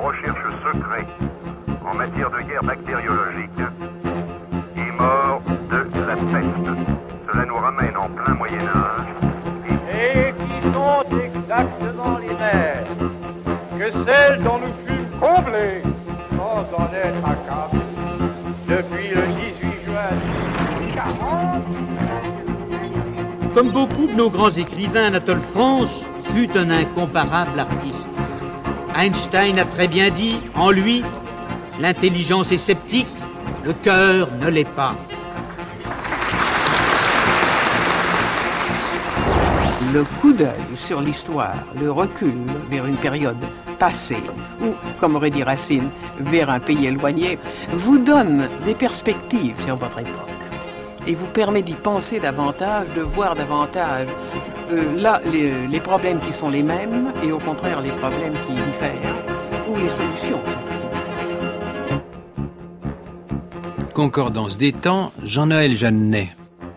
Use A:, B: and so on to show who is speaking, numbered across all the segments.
A: recherches secrets en matière de guerre bactériologique est mort de la peste. Cela nous ramène en plein Moyen-Âge.
B: Et qui sont exactement les mêmes que celles dont nous fûmes comblés sans en être accablés depuis le 18 juin 40.
C: Comme beaucoup de nos grands écrivains, Anatole France fut un incomparable artiste. Einstein a très bien dit, en lui, l'intelligence est sceptique, le cœur ne l'est pas.
D: Le coup d'œil sur l'histoire, le recul vers une période passée, ou, comme aurait dit Racine, vers un pays éloigné, vous donne des perspectives sur votre époque et vous permet d'y penser davantage, de voir davantage là les problèmes qui sont les mêmes et au contraire les problèmes qui diffèrent, ou les solutions.
E: Concordance des temps, Jean-Noël Jeannet.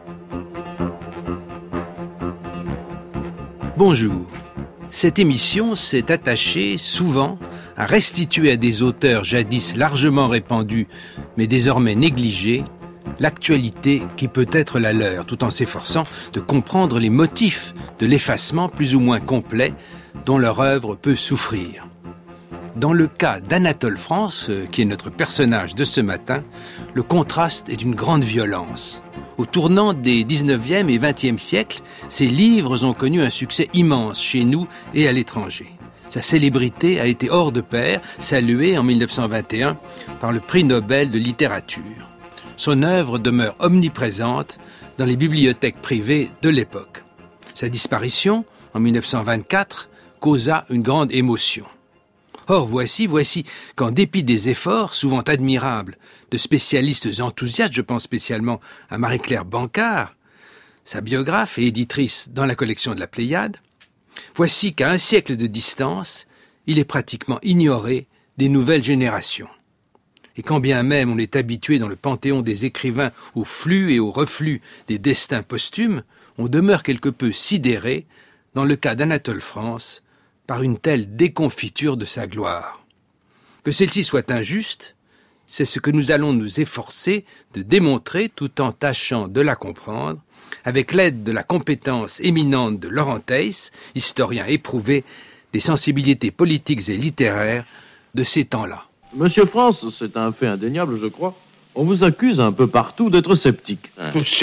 E: Bonjour. Cette émission s'est attachée souvent à restituer à des auteurs jadis largement répandus, mais désormais négligés, l'actualité qui peut être la leur, tout en s'efforçant de comprendre les motifs de l'effacement plus ou moins complet dont leur œuvre peut souffrir. Dans le cas d'Anatole France, qui est notre personnage de ce matin, le contraste est d'une grande violence. Au tournant des 19e et 20e siècles, ses livres ont connu un succès immense chez nous et à l'étranger. Sa célébrité a été hors de pair, saluée en 1921 par le prix Nobel de littérature. Son œuvre demeure omniprésente dans les bibliothèques privées de l'époque. Sa disparition, en 1924, causa une grande émotion. Or, voici qu'en dépit des efforts, souvent admirables, de spécialistes enthousiastes, je pense spécialement à Marie-Claire Bancard, sa biographe et éditrice dans la collection de la Pléiade, voici qu'à un siècle de distance, il est pratiquement ignoré des nouvelles générations. Et quand bien même on est habitué dans le panthéon des écrivains au flux et au reflux des destins posthumes, on demeure quelque peu sidéré, dans le cas d'Anatole France, par une telle déconfiture de sa gloire. Que celle-ci soit injuste, c'est ce que nous allons nous efforcer de démontrer tout en tâchant de la comprendre, avec l'aide de la compétence éminente de Laurent Theiss, historien éprouvé des sensibilités politiques et littéraires de ces temps-là.
F: Monsieur France, c'est un fait indéniable, je crois. On vous accuse un peu partout d'être sceptique.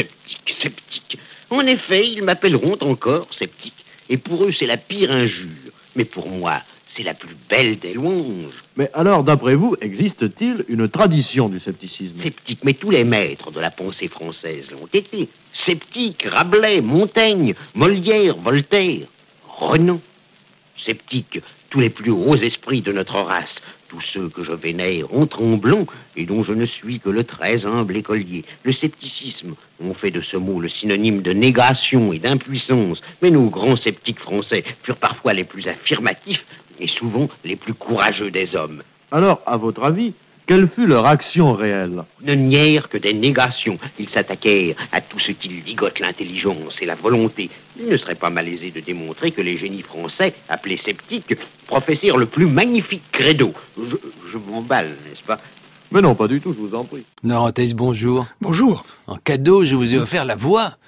G: Sceptique. En effet, ils m'appelleront encore sceptique. Et pour eux, c'est la pire injure. Mais pour moi, c'est la plus belle des louanges.
F: Mais alors, d'après vous, existe-t-il une tradition du scepticisme ?
G: Sceptique, mais tous les maîtres de la pensée française l'ont été. Sceptique, Rabelais, Montaigne, Molière, Voltaire, Renan. Sceptique, tous les plus hauts esprits de notre race, tous ceux que je vénère en tremblant et dont je ne suis que le très humble écolier. Le scepticisme, on fait de ce mot le synonyme de négation et d'impuissance, mais nos grands sceptiques français furent parfois les plus affirmatifs et souvent les plus courageux des hommes.
F: Alors, à votre avis, quelle fut leur action réelle ?
G: Ne nièrent que des négations. Ils s'attaquèrent à tout ce qui ligote l'intelligence et la volonté. Il ne serait pas malaisé de démontrer que les génies français, appelés sceptiques, professèrent le plus magnifique credo. Je m'emballe, n'est-ce pas ?
F: Mais non, pas du tout, je vous en prie.
E: Laurent Theiss, bonjour.
H: Bonjour.
E: En cadeau, je vous ai offert la voix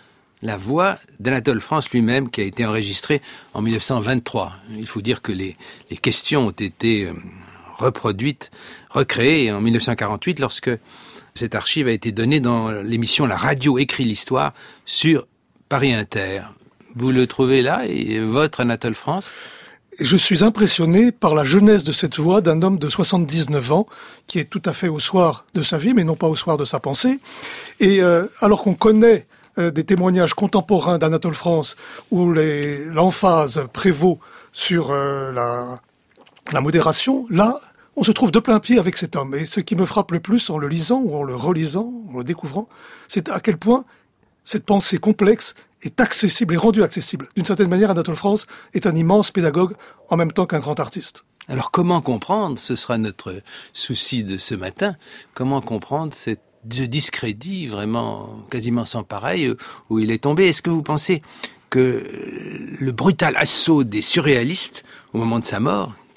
E: d'Anatole France lui-même, qui a été enregistrée en 1923. Il faut dire que les questions ont été reproduite, recréée en 1948 lorsque cette archive a été donnée dans l'émission La Radio écrit l'histoire sur Paris Inter. Vous le trouvez là, et votre Anatole France ?
H: Je suis impressionné par la jeunesse de cette voix d'un homme de 79 ans qui est tout à fait au soir de sa vie, mais non pas au soir de sa pensée. Et alors qu'on connaît des témoignages contemporains d'Anatole France où l'emphase prévaut sur la modération, là, on se trouve de plein pied avec cet homme. Et ce qui me frappe le plus en le lisant ou en le relisant, en le découvrant, c'est à quel point cette pensée complexe est accessible et rendue accessible. D'une certaine manière, Anatole France est un immense pédagogue en même temps qu'un grand artiste.
E: Alors comment comprendre, ce sera notre souci de ce matin, comment comprendre ce discrédit vraiment quasiment sans pareil où il est tombé ? Est-ce que vous pensez que le brutal assaut des surréalistes au moment de sa mort,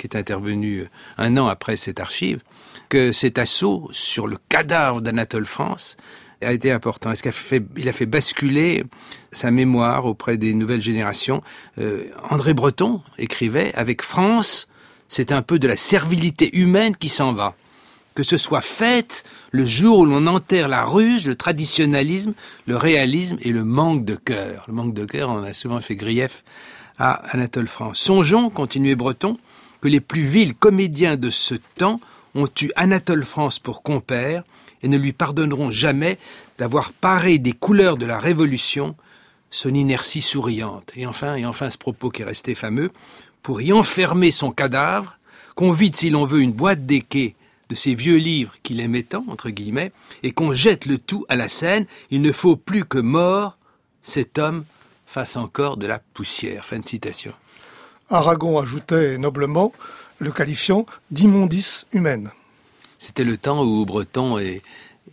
E: qui est intervenu 1 an après cette archive, que cet assaut sur le cadavre d'Anatole France a été important. Il a fait basculer sa mémoire auprès des nouvelles générations. André Breton écrivait « Avec France, c'est un peu de la servilité humaine qui s'en va. Que ce soit fait le jour où l'on enterre la ruse, le traditionnalisme, le réalisme et le manque de cœur. » Le manque de cœur, on a souvent fait grief à Anatole France. Songeons, continuait Breton, que les plus vils comédiens de ce temps ont eu Anatole France pour compère et ne lui pardonneront jamais d'avoir paré des couleurs de la Révolution son inertie souriante. Et enfin ce propos qui est resté fameux, pour y enfermer son cadavre, qu'on vide si l'on veut une boîte d'équerre de ces vieux livres qu'il aimait tant, entre guillemets, et qu'on jette le tout à la Seine, il ne faut plus que mort, cet homme fasse encore de la poussière. Fin de citation.
H: Aragon ajoutait noblement, le qualifiant d'immondice humaine.
E: C'était le temps où Breton et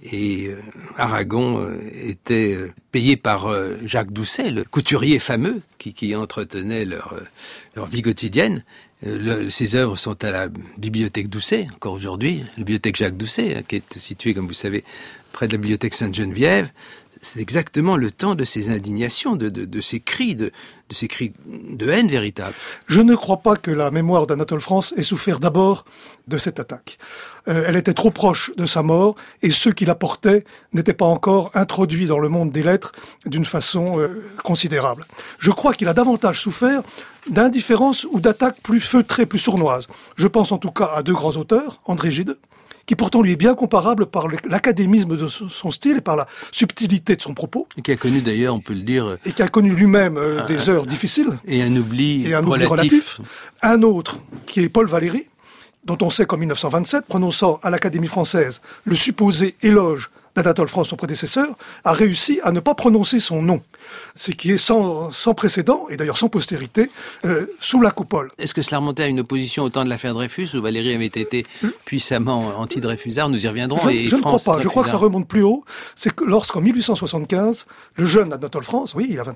E: Aragon étaient payés par Jacques Doucet, le couturier fameux qui entretenait leur vie quotidienne. Ces œuvres sont à la bibliothèque Doucet, encore aujourd'hui, la bibliothèque Jacques Doucet, qui est située, comme vous savez, près de la bibliothèque Sainte-Geneviève. C'est exactement le temps de ces indignations, de ces cris, de ces cris de haine véritable.
H: Je ne crois pas que la mémoire d'Anatole France ait souffert d'abord de cette attaque. Elle était trop proche de sa mort et ceux qui la portaient n'étaient pas encore introduits dans le monde des lettres d'une façon considérable. Je crois qu'il a davantage souffert d'indifférence ou d'attaques plus feutrées, plus sournoises. Je pense en tout cas à 2 grands auteurs, André Gide, qui pourtant lui est bien comparable par l'académisme de son style et par la subtilité de son propos.
E: Et qui a connu d'ailleurs, on peut le dire...
H: Et qui a connu lui-même des heures difficiles.
E: Et un oubli
H: relatif. Un autre, qui est Paul Valéry, dont on sait qu'en 1927, prononçant à l'Académie française le supposé éloge d'Anatole France, son prédécesseur, a réussi à ne pas prononcer son nom. Ce qui est sans précédent, et d'ailleurs sans postérité, sous la coupole.
E: Est-ce que cela remontait à une opposition au temps de l'affaire Dreyfus, où Valéry avait été puissamment anti-Dreyfusard? Nous y reviendrons.
H: Je ne crois pas. Je crois que ça remonte plus haut. C'est que lorsqu'en 1875, le jeune Anatole France, oui, il a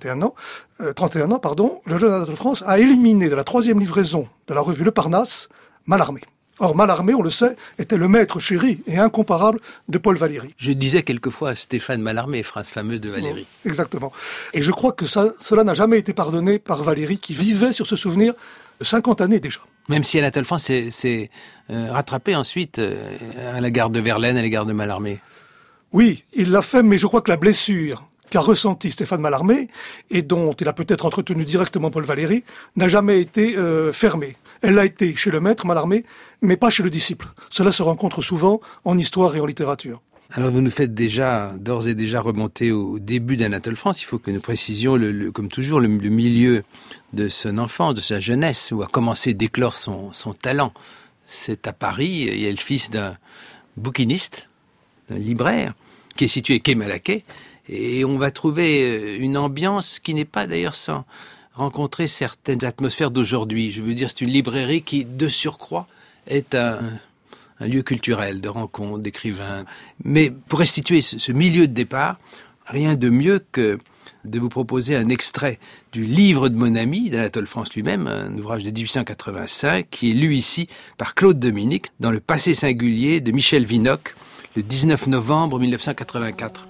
H: 31 ans, le jeune Anatole France a éliminé de la 3e livraison de la revue Le Parnasse, Mallarmé. Or, Mallarmé, on le sait, était le maître chéri et incomparable de Paul Valéry.
E: Je disais quelquefois Stéphane Mallarmé, phrase fameuse de Valéry.
H: Exactement. Et je crois que cela n'a jamais été pardonné par Valéry, qui vivait sur ce souvenir de 50 années déjà.
E: Même si Anatole France s'est rattrapé ensuite à la gare de Verlaine, à l'égard de Mallarmé.
H: Oui, il l'a fait, mais je crois que la blessure qu'a ressenti Stéphane Mallarmé, et dont il a peut-être entretenu directement Paul Valéry, n'a jamais été fermée. Elle l'a été chez le maître Mallarmé, mais pas chez le disciple. Cela se rencontre souvent en histoire et en littérature.
E: Alors vous nous faites d'ores et déjà remonter au début d'Anatole France. Il faut que nous précisions, comme toujours, le milieu de son enfance, de sa jeunesse, où a commencé d'éclore son talent. C'est à Paris, il est le fils d'un bouquiniste, d'un libraire, qui est situé quai Malaquais, et on va trouver une ambiance qui n'est pas d'ailleurs sans rencontrer certaines atmosphères d'aujourd'hui. Je veux dire, c'est une librairie qui, de surcroît, est un lieu culturel de rencontres, d'écrivains. Mais pour restituer ce milieu de départ, rien de mieux que de vous proposer un extrait du livre de mon ami, d'Anatole France lui-même, un ouvrage de 1885, qui est lu ici par Claude Dominique, dans Le Passé singulier de Michel Vinocq, le 19 novembre 1984.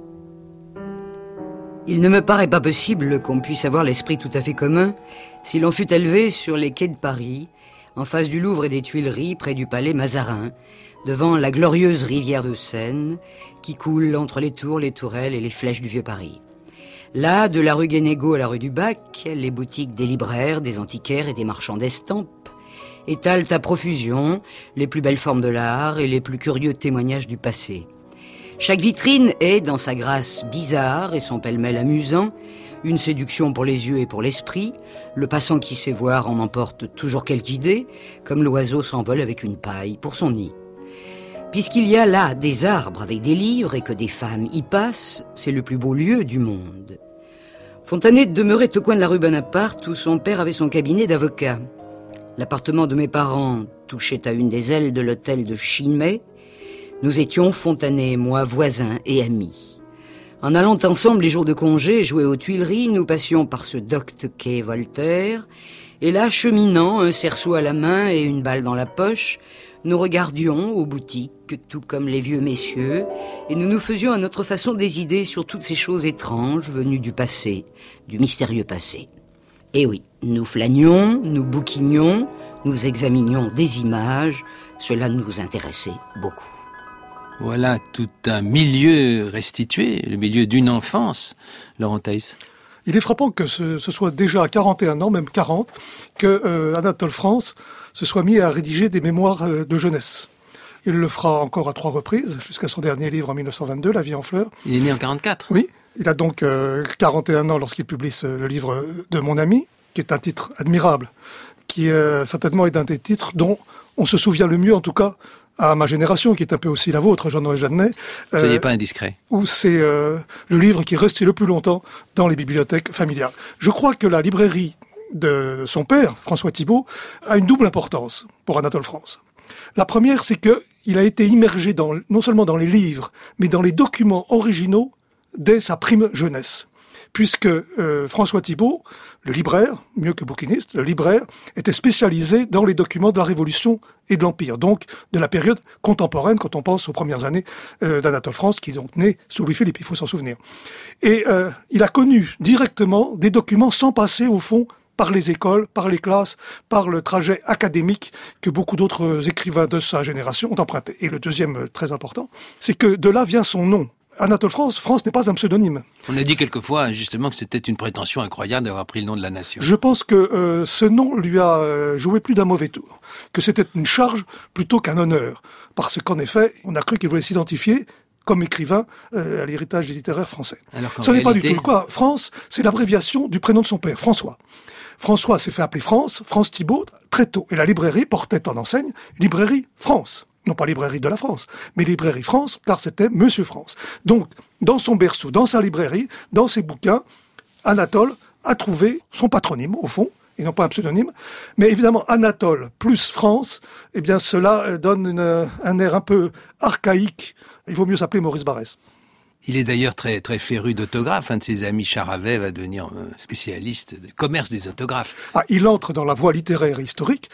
I: Il ne me paraît pas possible qu'on puisse avoir l'esprit tout à fait commun si l'on fut élevé sur les quais de Paris, en face du Louvre et des Tuileries, près du palais Mazarin, devant la glorieuse rivière de Seine qui coule entre les tours, les tourelles et les flèches du vieux Paris. Là, de la rue Guénégaud à la rue du Bac, les boutiques des libraires, des antiquaires et des marchands d'estampes étalent à profusion les plus belles formes de l'art et les plus curieux témoignages du passé. Chaque vitrine est, dans sa grâce bizarre et son pêle-mêle amusant, une séduction pour les yeux et pour l'esprit. Le passant qui sait voir en emporte toujours quelque idée, comme l'oiseau s'envole avec une paille pour son nid. Puisqu'il y a là des arbres avec des livres et que des femmes y passent, c'est le plus beau lieu du monde. Fontanet demeurait au coin de la rue Bonaparte où son père avait son cabinet d'avocat. L'appartement de mes parents touchait à une des ailes de l'hôtel de Chimay. Nous étions, Fontanet et moi, voisins et amis. En allant ensemble les jours de congé jouer aux Tuileries, nous passions par ce docte quai Voltaire Et là, cheminant, un cerceau à la main et une balle dans la poche, nous regardions aux boutiques, tout comme les vieux messieurs, et nous nous faisions à notre façon des idées sur toutes ces choses étranges venues du passé, du mystérieux passé. Et oui, nous flânions, nous bouquinions, nous examinions des images, cela nous intéressait beaucoup.
E: Voilà tout un milieu restitué, le milieu d'une enfance, Laurent Theiss.
H: Il est frappant que ce soit déjà à 41 ans, même 40, que Anatole France se soit mis à rédiger des mémoires de jeunesse. Il le fera encore à 3 reprises, jusqu'à son dernier livre en 1922, La vie en fleurs.
E: Il est né en 44.
H: Oui, il a donc 41 ans lorsqu'il publie le livre de Mon ami, qui est un titre admirable, qui certainement est d'un des titres dont on se souvient le mieux, en tout cas, à ma génération, qui est un peu aussi la vôtre, Jean-Noël Jeannet.
E: Soyez pas indiscret.
H: Où c'est le livre qui est resté le plus longtemps dans les bibliothèques familiales. Je crois que la librairie de son père, François Thibault, a une double importance pour Anatole France. La première, c'est que il a été immergé non seulement dans les livres, mais dans les documents originaux dès sa prime jeunesse. Puisque François Thibault, le libraire, mieux que bouquiniste, le libraire, était spécialisé dans les documents de la Révolution et de l'Empire, donc de la période contemporaine, quand on pense aux premières années d'Anatole France, qui est donc né sous Louis-Philippe, il faut s'en souvenir. Et il a connu directement des documents sans passer, au fond, par les écoles, par les classes, par le trajet académique que beaucoup d'autres écrivains de sa génération ont emprunté. Et le deuxième, très important, c'est que de là vient son nom. Anatole France, France n'est pas un pseudonyme.
E: On a dit quelquefois, justement, que c'était une prétention incroyable d'avoir pris le nom de la nation.
H: Je pense que ce nom lui a joué plus d'un mauvais tour, que c'était une charge plutôt qu'un honneur, parce qu'en effet, on a cru qu'il voulait s'identifier comme écrivain à l'héritage littéraire français. Ce n'est pas du tout le cas. France, c'est l'abréviation du prénom de son père, François. François s'est fait appeler France Thibault, très tôt. Et la librairie portait en enseigne Librairie France. Non pas Librairie de la France, mais Librairie France, car c'était Monsieur France. Donc, dans son berceau, dans sa librairie, dans ses bouquins, Anatole a trouvé son patronyme, au fond, et non pas un pseudonyme. Mais évidemment, Anatole plus France, eh bien, cela donne un air un peu archaïque. Il vaut mieux s'appeler Maurice Barrès.
E: Il est d'ailleurs très, très féru d'autographes. Un de ses amis, Charavet, va devenir spécialiste du commerce des autographes.
H: Il entre dans la voie littéraire et historique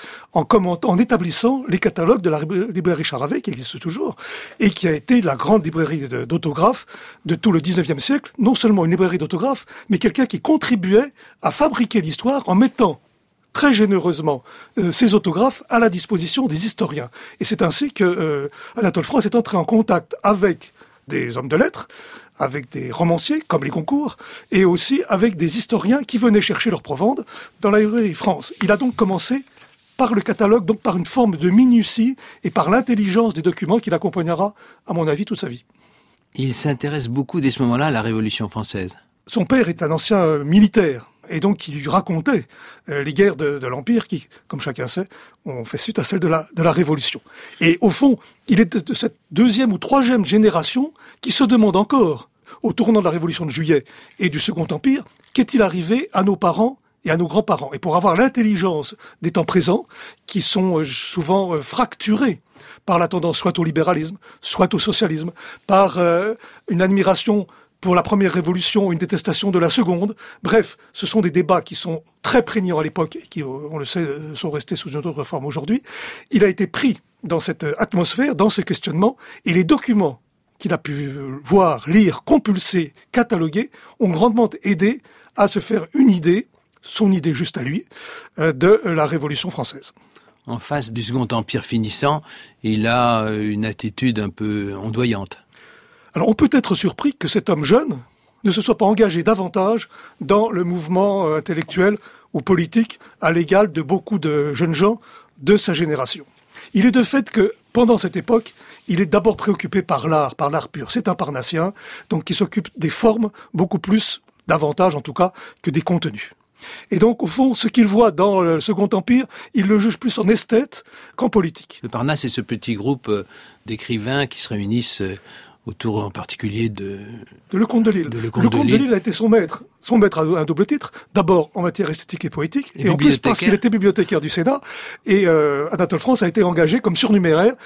H: en établissant les catalogues de la librairie Charavet, qui existe toujours, et qui a été la grande librairie d'autographes de tout le 19e siècle. Non seulement une librairie d'autographes, mais quelqu'un qui contribuait à fabriquer l'histoire en mettant très généreusement ces autographes à la disposition des historiens. Et c'est ainsi que Anatole France est entré en contact avec des hommes de lettres, avec des romanciers, comme les Goncourt, et aussi avec des historiens qui venaient chercher leur provende dans la librairie France. Il a donc commencé par le catalogue, donc par une forme de minutie et par l'intelligence des documents qui l'accompagnera, à mon avis, toute sa vie.
E: Il s'intéresse beaucoup dès ce moment-là à la Révolution française.
H: Son père est un ancien militaire, et donc il lui racontait les guerres de l'Empire qui, comme chacun sait, ont fait suite à celles de la Révolution. Et au fond, il est de cette 2e ou 3e génération qui se demande encore, au tournant de la Révolution de Juillet et du Second Empire, qu'est-il arrivé à nos parents et à nos grands-parents. Et pour avoir l'intelligence des temps présents, qui sont souvent fracturés par la tendance soit au libéralisme, soit au socialisme, par une admiration pour la première révolution, une détestation de la seconde. Bref, ce sont des débats qui sont très prégnants à l'époque et qui, on le sait, sont restés sous une autre forme aujourd'hui. Il a été pris dans cette atmosphère, dans ce questionnement, et les documents qu'il a pu voir, lire, compulser, cataloguer, ont grandement aidé à se faire une idée, son idée juste à lui, de la Révolution française.
E: En face du Second Empire finissant, il a une attitude un peu ondoyante.
H: Alors on peut être surpris que cet homme jeune ne se soit pas engagé davantage dans le mouvement intellectuel ou politique à l'égal de beaucoup de jeunes gens de sa génération. Il est de fait que, pendant cette époque, il est d'abord préoccupé par l'art pur. C'est un parnassien, donc qui s'occupe des formes beaucoup plus, davantage en tout cas, que des contenus. Et donc, au fond, ce qu'il voit dans le Second Empire, il le juge plus en esthète qu'en politique.
E: Le Parnasse, c'est ce petit groupe d'écrivains qui se réunissent autour en particulier de
H: Lecomte de Lisle. Le Comte de Lisle a été son maître. Son maître a un double titre. D'abord en matière esthétique et poétique, et en plus parce qu'il était bibliothécaire du Sénat. Et Anatole France a été engagé comme surnuméraire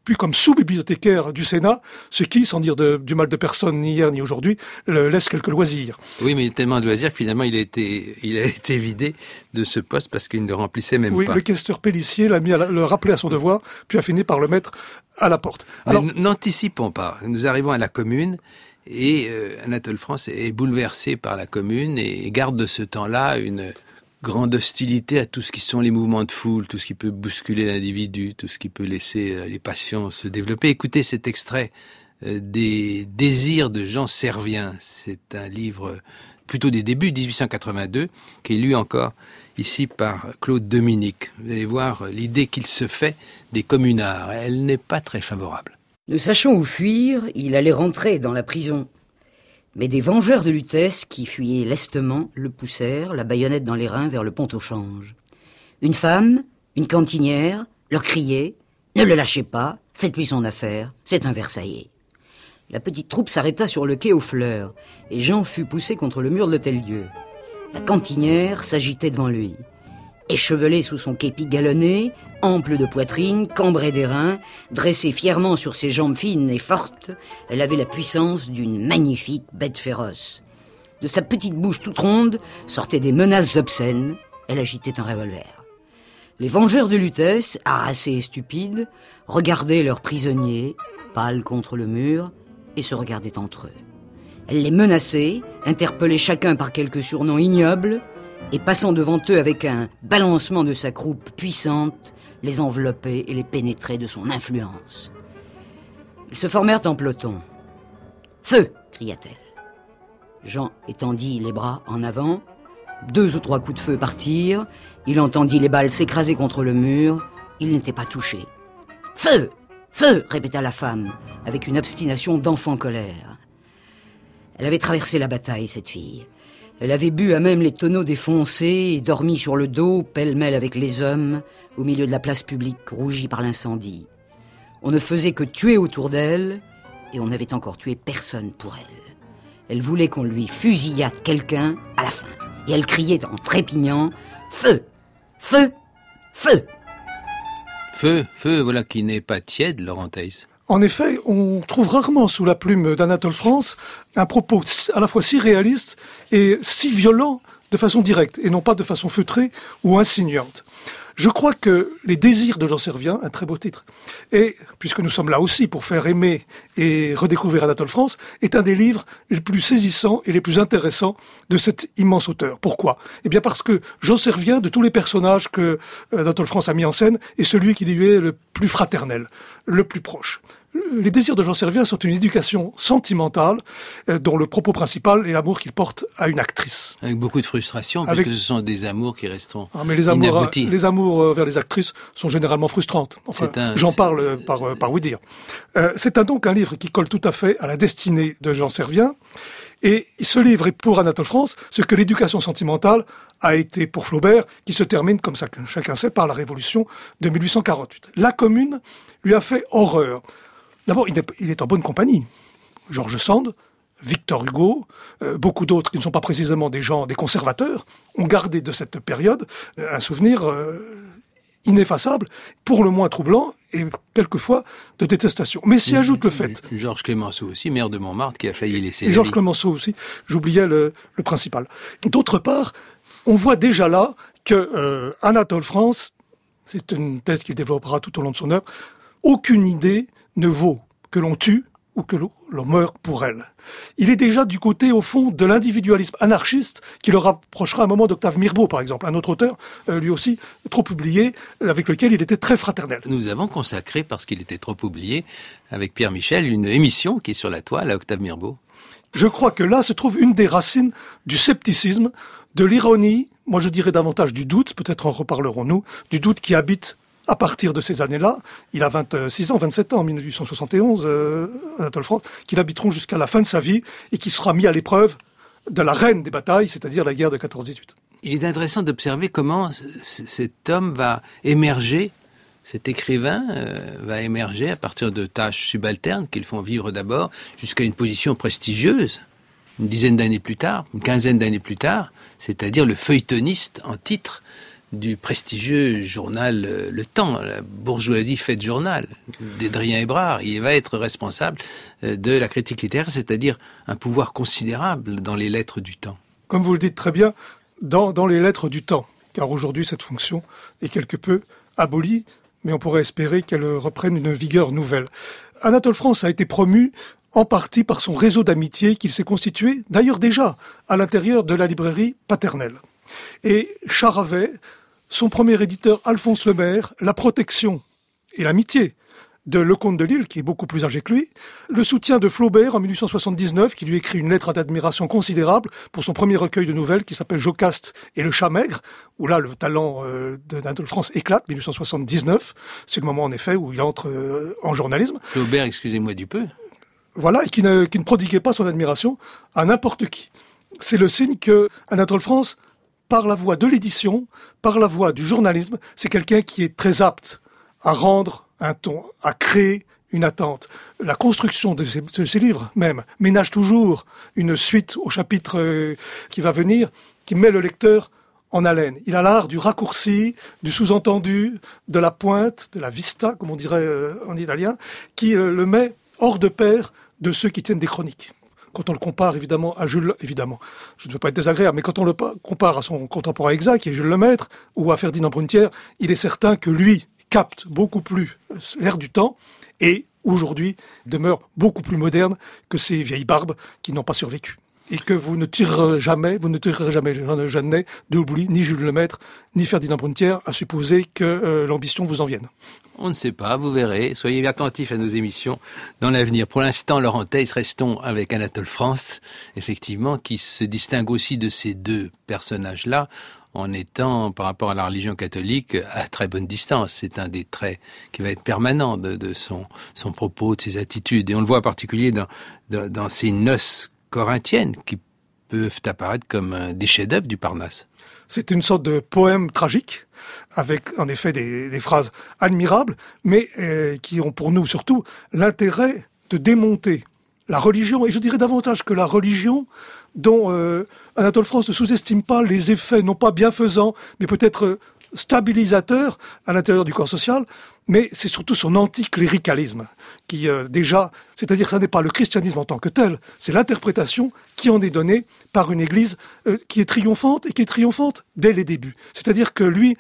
H: puis comme sous-bibliothécaire du Sénat, ce qui, sans dire du mal de personne, ni hier ni aujourd'hui, le laisse quelques loisirs.
E: Oui, mais il y a tellement de loisirs que finalement il a été vidé de ce poste parce qu'il ne le remplissait même pas.
H: Oui, le questeur Pélissier l'a mis le rappeler à son devoir, puis a fini par le mettre à la porte.
E: Alors, mais n'anticipons pas. Nous arrivons à la Commune et Anatole France est bouleversé par la Commune et garde de ce temps-là une grande hostilité à tout ce qui sont les mouvements de foule, tout ce qui peut bousculer l'individu, tout ce qui peut laisser les passions se développer. Écoutez cet extrait des Désirs de Jean Servien. C'est un livre plutôt des débuts 1882 qui est lu encore ici par Claude Dominique. Vous allez voir l'idée qu'il se fait des communards. Elle n'est pas très favorable.
I: Ne sachant où fuir, il allait rentrer dans la prison. Mais des vengeurs de Lutèce, qui fuyaient lestement, le poussèrent, la baïonnette dans les reins, vers le pont au change. Une femme, une cantinière, leur criait « Ne le lâchez pas, faites-lui son affaire, c'est un Versaillais ». La petite troupe s'arrêta sur le quai aux Fleurs, et Jean fut poussé contre le mur de l'Hôtel-Dieu. La cantinière s'agitait devant lui. Échevelée sous son képi galonné, ample de poitrine, cambrée des reins, dressée fièrement sur ses jambes fines et fortes, elle avait la puissance d'une magnifique bête féroce. De sa petite bouche toute ronde sortaient des menaces obscènes, elle agitait un revolver. Les vengeurs de Lutèce, harassés et stupides, regardaient leurs prisonniers, pâles contre le mur, et se regardaient entre eux. Elle les menaçait, interpellait chacun par quelque surnom ignoble, et passant devant eux avec un balancement de sa croupe puissante, les enveloppait et les pénétrait de son influence. Ils se formèrent en peloton. « Feu !» cria-t-elle. Jean étendit les bras en avant. 2 ou 3 coups de feu partirent. Il entendit les balles s'écraser contre le mur. Il n'était pas touché. « Feu ! Feu !» répéta la femme, avec une obstination d'enfant colère. Elle avait traversé la bataille, cette fille. Elle avait bu à même les tonneaux défoncés et dormi sur le dos, pêle-mêle avec les hommes, au milieu de la place publique rougie par l'incendie. On ne faisait que tuer autour d'elle, et on n'avait encore tué personne pour elle. Elle voulait qu'on lui fusillât quelqu'un à la fin, et elle criait en trépignant « Feu ! Feu ! Feu !»
E: Feu, feu, voilà qui n'est pas tiède, Laurent Theiss.
H: En effet, on trouve rarement sous la plume d'Anatole France un propos à la fois si réaliste et si violent de façon directe, et non pas de façon feutrée ou insinuante. Je crois que Les Désirs de Jean Servien, un très beau titre, et puisque nous sommes là aussi pour faire aimer et redécouvrir Anatole France, est un des livres les plus saisissants et les plus intéressants de cet immense auteur. Pourquoi ? Eh bien parce que Jean Servien, de tous les personnages que Anatole France a mis en scène, est celui qui lui est le plus fraternel, le plus proche. Les Désirs de Jean Servien sont une éducation sentimentale dont le propos principal est l'amour qu'il porte à une actrice.
E: Avec beaucoup de frustration, puisque ce sont des amours qui resteront inaboutis.
H: Les amours vers les actrices sont généralement frustrantes. Enfin, j'en parle par oui dire. C'est donc un livre qui colle tout à fait à la destinée de Jean Servien. Et ce livre est pour Anatole France ce que l'éducation sentimentale a été pour Flaubert, qui se termine, comme chacun sait, par la Révolution de 1848. La Commune lui a fait horreur. D'abord, il est en bonne compagnie. George Sand, Victor Hugo, beaucoup d'autres qui ne sont pas précisément des conservateurs, ont gardé de cette période un souvenir ineffaçable, pour le moins troublant, et quelquefois de détestation. Mais s'y ajoute le fait...
E: Georges Clemenceau aussi, maire de Montmartre, qui a failli laisser la vie.
H: Georges Clemenceau aussi, j'oubliais le principal. D'autre part, on voit déjà là que Anatole France, c'est une thèse qu'il développera tout au long de son œuvre, aucune idée ne vaut que l'on tue ou que l'on meurt pour elle. Il est déjà du côté, au fond, de l'individualisme anarchiste qui le rapprochera à un moment d'Octave Mirbeau, par exemple, un autre auteur, lui aussi, trop oublié, avec lequel il était très fraternel.
E: Nous avons consacré, parce qu'il était trop oublié, avec Pierre Michel, une émission qui est sur la toile à Octave Mirbeau.
H: Je crois que là se trouve une des racines du scepticisme, de l'ironie, moi je dirais davantage du doute, peut-être en reparlerons-nous, du doute qui habite à partir de ces années-là, il a 27 ans, en 1871, Anatole France, qui l'habiteront jusqu'à la fin de sa vie et qui sera mis à l'épreuve de la reine des batailles, c'est-à-dire la guerre de 14-18.
E: Il est intéressant d'observer comment cet homme va émerger, cet écrivain va émerger à partir de tâches subalternes qui le font vivre d'abord jusqu'à une position prestigieuse, une dizaine d'années plus tard, une quinzaine d'années plus tard, c'est-à-dire le feuilletoniste en titre du prestigieux journal Le Temps. La bourgeoisie fait de journal d'Adrien Hébrard. Il va être responsable de la critique littéraire, c'est-à-dire un pouvoir considérable dans les lettres du Temps.
H: Comme vous le dites très bien, dans les lettres du Temps, car aujourd'hui cette fonction est quelque peu abolie, mais on pourrait espérer qu'elle reprenne une vigueur nouvelle. Anatole France a été promu en partie par son réseau d'amitié qu'il s'est constitué, d'ailleurs déjà, à l'intérieur de la librairie paternelle. Et Charavay, son premier éditeur Alphonse Lemaire, la protection et l'amitié de Lecomte de Lille, qui est beaucoup plus âgé que lui, le soutien de Flaubert en 1879, qui lui écrit une lettre d'admiration considérable pour son premier recueil de nouvelles qui s'appelle Jocaste et le chat maigre, où là le talent d'Anatole France éclate, 1879. C'est le moment en effet où il entre en journalisme.
E: Flaubert, excusez-moi du peu.
H: Voilà, et qui ne prodiguait pas son admiration à n'importe qui. C'est le signe que Anatole France, par la voie de l'édition, par la voie du journalisme, c'est quelqu'un qui est très apte à rendre un ton, à créer une attente. La construction de ces livres, même, ménage toujours une suite au chapitre qui va venir, qui met le lecteur en haleine. Il a l'art du raccourci, du sous-entendu, de la pointe, de la vista, comme on dirait en italien, qui le met hors de pair de ceux qui tiennent des chroniques. Quand on le compare évidemment à Jules, évidemment, je ne veux pas être désagréable, mais quand on le compare à son contemporain exact, qui est Jules Lemaître, ou à Ferdinand Brunetière, il est certain que lui capte beaucoup plus l'air du temps et aujourd'hui demeure beaucoup plus moderne que ces vieilles barbes qui n'ont pas survécu. Et que vous ne tirerez jamais Jeannet de Houblil, ni Jules Lemaître, ni Ferdinand Brunetière, à supposer que l'ambition vous en vienne.
E: On ne sait pas, vous verrez. Soyez attentifs à nos émissions dans l'avenir. Pour l'instant, Laurent Theiss, restons avec Anatole France, effectivement, qui se distingue aussi de ces deux personnages-là, en étant, par rapport à la religion catholique, à très bonne distance. C'est un des traits qui va être permanent de son propos, de ses attitudes. Et on le voit en particulier dans ces noces corinthiennes qui peuvent apparaître comme des chefs-d'œuvre du Parnasse.
H: C'est une sorte de poème tragique, avec en effet des phrases admirables, mais qui ont pour nous surtout l'intérêt de démonter la religion, et je dirais davantage que la religion dont Anatole France ne sous-estime pas les effets, non pas bienfaisants, mais peut-être stabilisateurs à l'intérieur du corps social, mais c'est surtout son anticléricalisme qui déjà, c'est-à-dire que ce n'est pas le christianisme en tant que tel, c'est l'interprétation qui en est donnée par une église qui est triomphante et qui est triomphante dès les débuts. C'est-à-dire que lui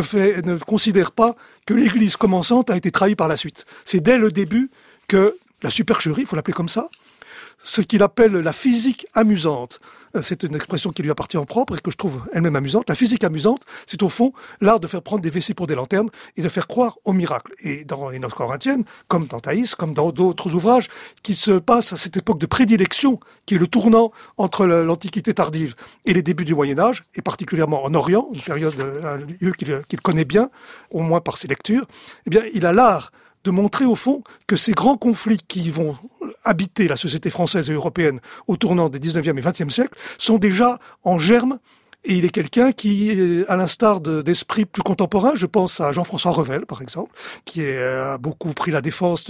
H: ne considère pas que l'église commençante a été trahie par la suite. C'est dès le début que la supercherie, il faut l'appeler comme ça, ce qu'il appelle la physique amusante. C'est une expression qui lui appartient en propre et que je trouve elle-même amusante. La physique amusante, c'est au fond l'art de faire prendre des vessies pour des lanternes et de faire croire au miracle. Et dans les noces corinthiennes, comme dans Thaïs, comme dans d'autres ouvrages qui se passent à cette époque de prédilection, qui est le tournant entre l'Antiquité tardive et les débuts du Moyen-Âge, et particulièrement en Orient, une période, un lieu qu'il connaît bien, au moins par ses lectures, eh bien, il a l'art de montrer au fond que ces grands conflits qui vont habiter la société française et européenne au tournant des 19e et 20e siècles sont déjà en germe, et il est quelqu'un qui, à l'instar d'esprits plus contemporains, je pense à Jean-François Revel par exemple, qui a beaucoup pris la défense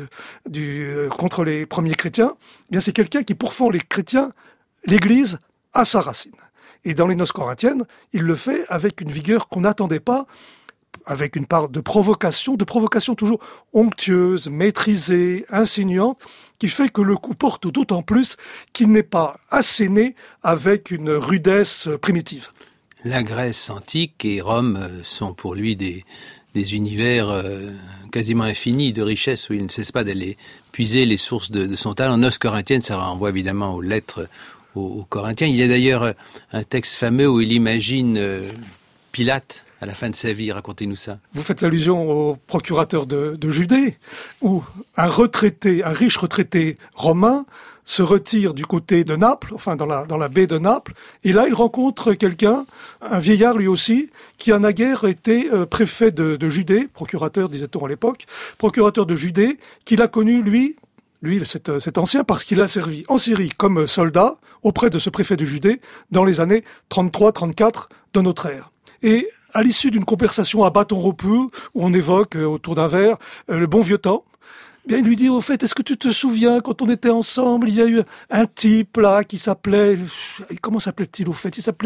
H: contre les premiers chrétiens, eh bien c'est quelqu'un qui pourfend les chrétiens, l'Église à sa racine. Et dans les noces corinthiennes, il le fait avec une vigueur qu'on n'attendait pas, avec une part de provocation toujours onctueuse, maîtrisée, insinuante, qui fait que le coup porte d'autant plus qu'il n'est pas asséné avec une rudesse primitive.
E: La Grèce antique et Rome sont pour lui des univers quasiment infinis de richesse où il ne cesse pas d'aller puiser les sources de son talent. Noces corinthiennes, ça renvoie évidemment aux lettres aux Corinthiens. Il y a d'ailleurs un texte fameux où il imagine Pilate à la fin de sa vie. Racontez-nous ça.
H: Vous faites allusion au procurateur de Judée, où un riche retraité romain se retire du côté de Naples, enfin dans la baie de Naples, et là il rencontre quelqu'un, un vieillard lui aussi, qui a naguère été préfet de Judée, procurateur disait-on à l'époque, procurateur de Judée, qu'il a connu lui cet ancien, parce qu'il a servi en Syrie comme soldat auprès de ce préfet de Judée dans les années 33-34 de notre ère. Et à l'issue d'une conversation à bâton rompu, où on évoque autour d'un verre le bon vieux temps, Bien, il lui dit, au fait, est-ce que tu te souviens, quand on était ensemble, il y a eu un type, là, qui s'appelait, comment s'appelait-il, au fait? Il s'appelait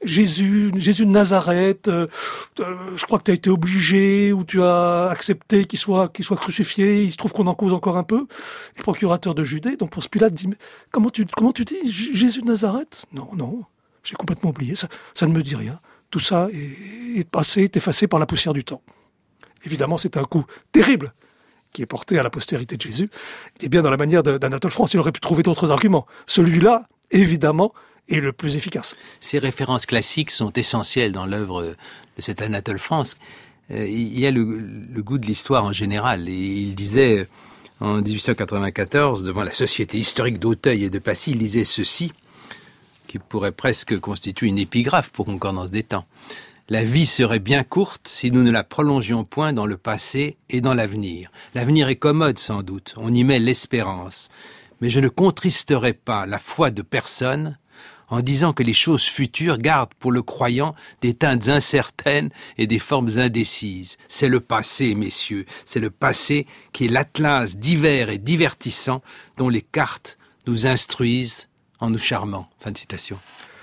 H: Jésus de Nazareth. Je crois que tu as été obligé, ou tu as accepté qu'il soit crucifié. Il se trouve qu'on en cause encore un peu. Et le procurateur de Judée, donc Ponce Pilate, dit, mais comment tu dis, Jésus de Nazareth? Non, j'ai complètement oublié, ça ne me dit rien. Tout ça est passé, est effacé par la poussière du temps. Évidemment, c'est un coup terrible qui est porté à la postérité de Jésus, qui est bien dans la manière d'Anatole France. Il aurait pu trouver d'autres arguments. Celui-là, évidemment, est le plus efficace.
E: Ces références classiques sont essentielles dans l'œuvre de cet Anatole France. Il y a le goût de l'histoire en général. Et il disait, en 1894, devant la Société historique d'Auteuil et de Passy, il disait ceci, qui pourrait presque constituer une épigraphe pour Concordance des temps. La vie serait bien courte si nous ne la prolongions point dans le passé et dans l'avenir. L'avenir est commode sans doute, on y met l'espérance. Mais je ne contristerai pas la foi de personne en disant que les choses futures gardent pour le croyant des teintes incertaines et des formes indécises. C'est le passé, messieurs, c'est le passé qui est l'atlas divers et divertissant dont les cartes nous instruisent en nous charmant. Fin de citation.